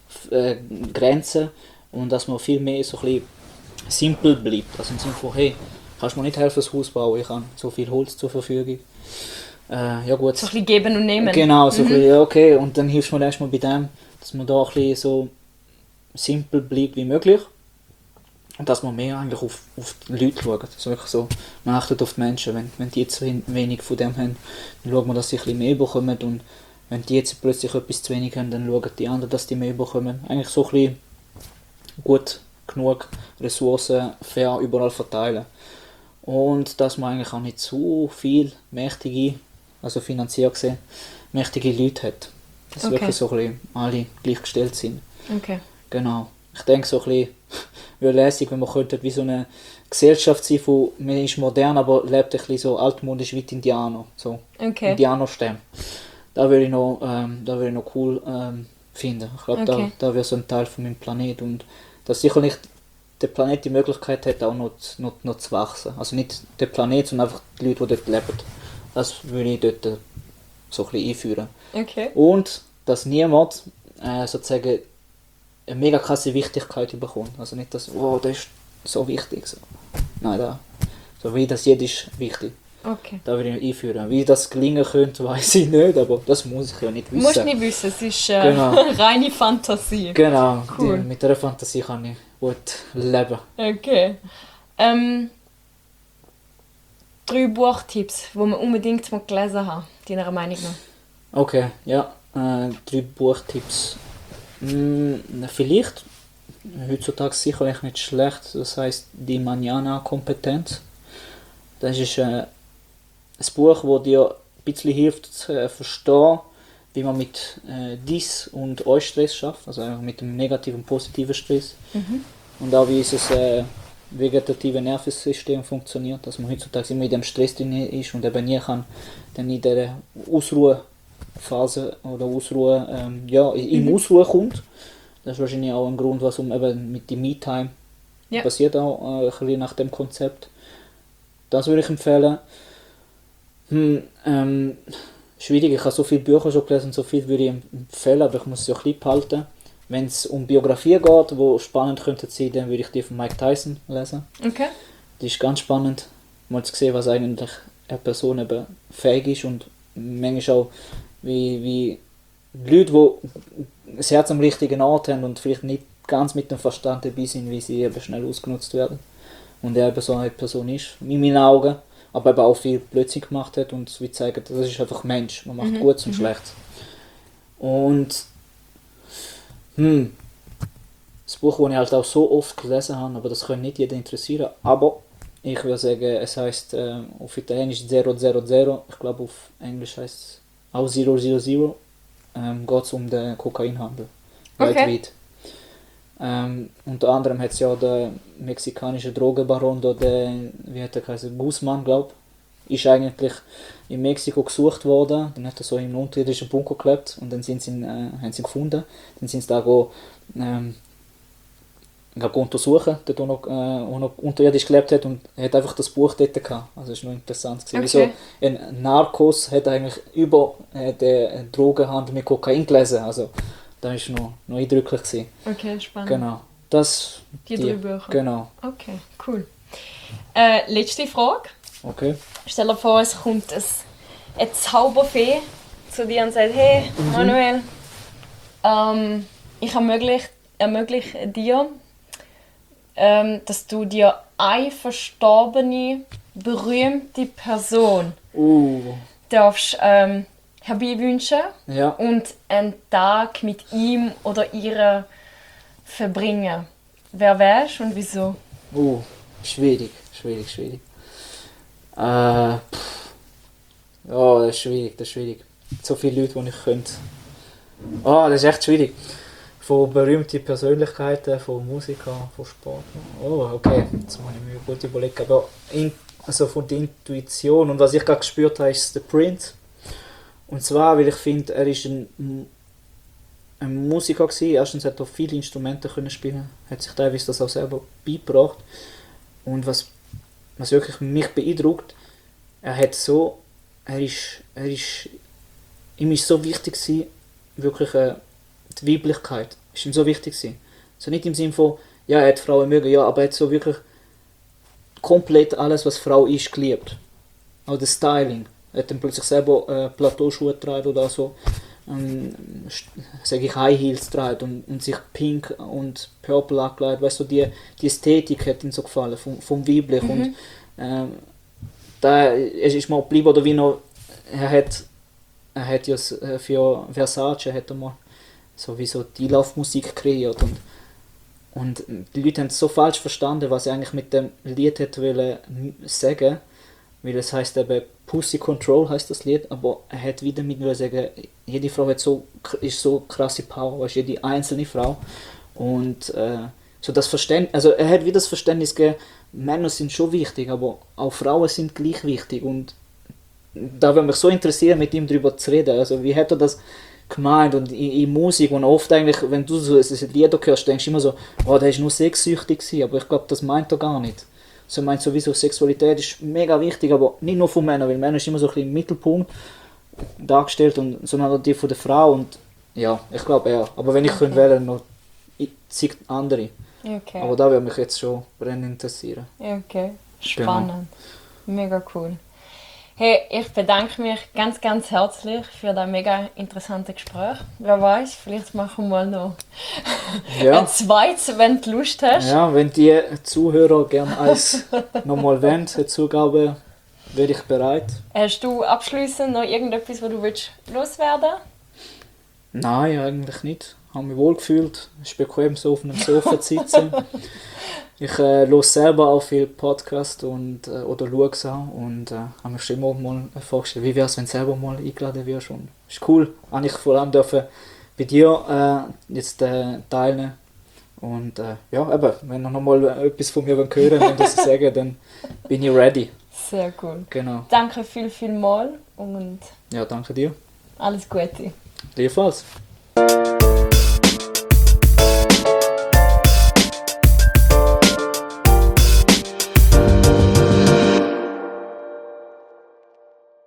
Grenzen und dass man viel mehr so ein bisschen simpel bleibt, also im Sinne von, hey, kannst du mir nicht helfen, das Haus bauen, ich habe so viel Holz zur Verfügung. Ja gut. So ein bisschen geben und nehmen. Genau, so ein bisschen, ja okay, und dann hilfst du mir erstmal bei dem, dass man da ein bisschen so simpel bleibt wie möglich. Und dass man mehr eigentlich auf die Leute schaut. Also wirklich so, man achtet auf die Menschen. Wenn die jetzt wenig von dem haben, dann schaut man, dass sie ein bisschen mehr bekommen. Und wenn die jetzt plötzlich etwas zu wenig haben, dann schauen die anderen, dass die mehr bekommen. Eigentlich so ein bisschen gut genug Ressourcen fair überall verteilen. Und dass man eigentlich auch nicht zu viel mächtige, also finanziell gesehen, mächtige Leute hat. Dass wirklich so ein bisschen alle gleichgestellt sind. Okay. Genau. Ich denke so ein bisschen, wäre lässig, wenn man könnte wie so eine Gesellschaft sein, wo man ist modern, aber lebt ein bisschen so altmodisch wie die Indianer. So Indianerstämme. Da würde ich noch cool finden. Ich glaube, da wäre so ein Teil von meinem Planet. Und dass sicherlich der Planet die Möglichkeit hat, auch noch zu wachsen. Also nicht der Planet, sondern einfach die Leute, die dort leben. Das würde ich dort so ein bisschen einführen. Okay. Und dass niemand sozusagen eine mega krasse Wichtigkeit bekommt. Also nicht, dass, oh, das ist so wichtig. So. Nein, so wie das jeder ist wichtig. Okay. Da würde ich einführen. Wie das gelingen könnte, weiß ich nicht, aber das muss ich ja nicht wissen. Du musst nicht wissen, es ist reine Fantasie. Genau, cool. Mit dieser Fantasie kann ich gut leben. Okay. 3 Buchtipps, die man unbedingt mal gelesen haben, deiner Meinung nach? Okay, ja. 3 Buchtipps. Vielleicht, heutzutage sicherlich nicht schlecht, das heisst die Manana-Kompetenz. Das ist ein Buch, das dir ein bisschen hilft zu verstehen, wie man mit Dis- und Eustress schafft, also mit dem negativen und positiven Stress. Und auch wie unser vegetative Nervensystem funktioniert, dass man heutzutage immer in dem Stress drin ist und eben nie kann dann in der Ausruhephase oder Ausruhe, in Ausruhe kommt. Das ist wahrscheinlich auch ein Grund, was eben mit dem Me-Time passiert, auch ein bisschen nach dem Konzept. Das würde ich empfehlen. Schwierig, ich habe so viele Bücher schon gelesen, so viel würde ich empfehlen, aber ich muss es ja klein behalten. Wenn es um Biografien geht, die spannend könnten sein, dann würde ich die von Mike Tyson lesen. Okay. Die ist ganz spannend, mal zu sehen, was eigentlich eine Person eben fähig ist und manchmal auch wie Leute, die das Herz am richtigen Ort haben und vielleicht nicht ganz mit dem Verstand dabei sind, wie sie eben schnell ausgenutzt werden. Und er eben so eine Person ist, in meinen Augen, aber eben auch viel Blödsinn gemacht hat und wie zeigen, das ist einfach Mensch, man macht Gutes und Schlechtes. Und das Buch, das ich halt auch so oft gelesen habe, aber das kann nicht jeder interessieren, aber ich würde sagen, es heisst auf Italienisch 000, ich glaube auf Englisch heisst es auch 000, geht es um den Kokainhandel weltweit. Unter anderem hat es ja den mexikanischen Drogenbaron, wie hat er geheißen, Guzman, glaube ich, ist eigentlich in Mexiko gesucht worden, dann hat er so in einen unterirdischen Bunker gelebt und dann haben sie ihn gefunden, dann sind sie da untersuchen, dort wo noch unterirdisch gelebt hat und er hat einfach das Buch dort gehabt. Also es war noch interessant. Okay. Wieso ein Narcos hat eigentlich über den Drogenhandel mit Kokain gelesen. Also das war noch eindrücklich gewesen. Okay, spannend. Genau. Die 3 Bücher. Genau. Okay, cool. Letzte Frage. Okay. Stell dir vor, es kommt eine Zauberfee zu dir und sagt, hey Manuel, ich ermögliche dir, dass du dir eine verstorbene, berühmte Person darfst herbeiwünschen Ja. und einen Tag mit ihm oder ihr verbringen. Wer wärst und wieso? Schwierig. Ja, das ist schwierig. So viele Leute, die ich könnte. Das ist echt schwierig. Von berühmten Persönlichkeiten, von Musikern, von Sport. Okay, jetzt muss ich mir gut überlegen. Aber also von der Intuition und was ich gerade gespürt habe, ist der Prince. Und zwar, weil ich finde, er ist ein Musiker gewesen. Erstens hat er viele Instrumente können spielen, hat sich teilweise das auch selber beigebracht. Und was wirklich mich beeindruckt, ihm ist so wichtig gewesen, wirklich die Weiblichkeit ist ihm so wichtig gewesen. Also nicht im Sinne von, ja, er hat Frauen mögen, ja, aber er hat so wirklich komplett alles, was Frau ist, geliebt. Auch das Styling. Er hat dann plötzlich selber Plateauschuhe getragen oder so, sage ich High Heels getragen und sich pink und purple angekleidet. Weißt du, die Ästhetik hat ihm so gefallen, vom Weiblich. Und es ist mal geblieben, oder wie noch, er hat ja für Versace hat er mal sowieso die Laufmusik kreiert und die Leute haben es so falsch verstanden, was er eigentlich mit dem Lied hätte wollen sagen, weil es heißt eben Pussy Control heißt das Lied, aber er hat wieder mit nur sagen, jede Frau ist so krasse Power, weißt, jede einzelne Frau und so das Verständnis, also er hat wieder das Verständnis gegeben, Männer sind schon wichtig, aber auch Frauen sind gleich wichtig und da würde mich so interessieren, mit ihm darüber zu reden, also wie hat er das gemeint und in Musik und oft eigentlich, wenn du so Lieder hörst, denkst du immer so, der ist nur sexsüchtig gewesen, aber ich glaube, das meint er gar nicht. Also er meint sowieso, Sexualität ist mega wichtig, aber nicht nur von Männern, weil Männer ist immer so ein bisschen im Mittelpunkt dargestellt, sondern auch die von der Frau und ja, ich glaube ja. Aber wenn ich könnte wählen, noch zig andere. Okay. Aber da würde mich jetzt schon brennend interessieren. Okay, spannend. Genau. Mega cool. Hey, ich bedanke mich ganz, ganz herzlich für das mega interessante Gespräch. Wer weiß, vielleicht machen wir mal noch ein zweites, wenn du Lust hast. Ja, wenn die Zuhörer gerne eins nochmal wollen, Zugabe, wäre ich bereit. Hast du abschließend noch irgendetwas, was du loswerden willst? Nein, eigentlich nicht. Ich habe mich wohl gefühlt. Es ist bequem, so auf einem Sofa zu sitzen. Ich höre selber auch viel Podcasts oder schaue es auch und habe mich schon immer mal vorgestellt, wie wäre es, wenn du selber mal eingeladen wirst. Und es ist cool, habe ich vor allem dürfen bei dir jetzt teilen. Und ja, eben, wenn ihr noch mal etwas von mir hören wollt, wenn das sagen, dann bin ich ready. Sehr cool. Genau. Danke viel mal und ja, danke dir. Alles Gute. Gleichfalls.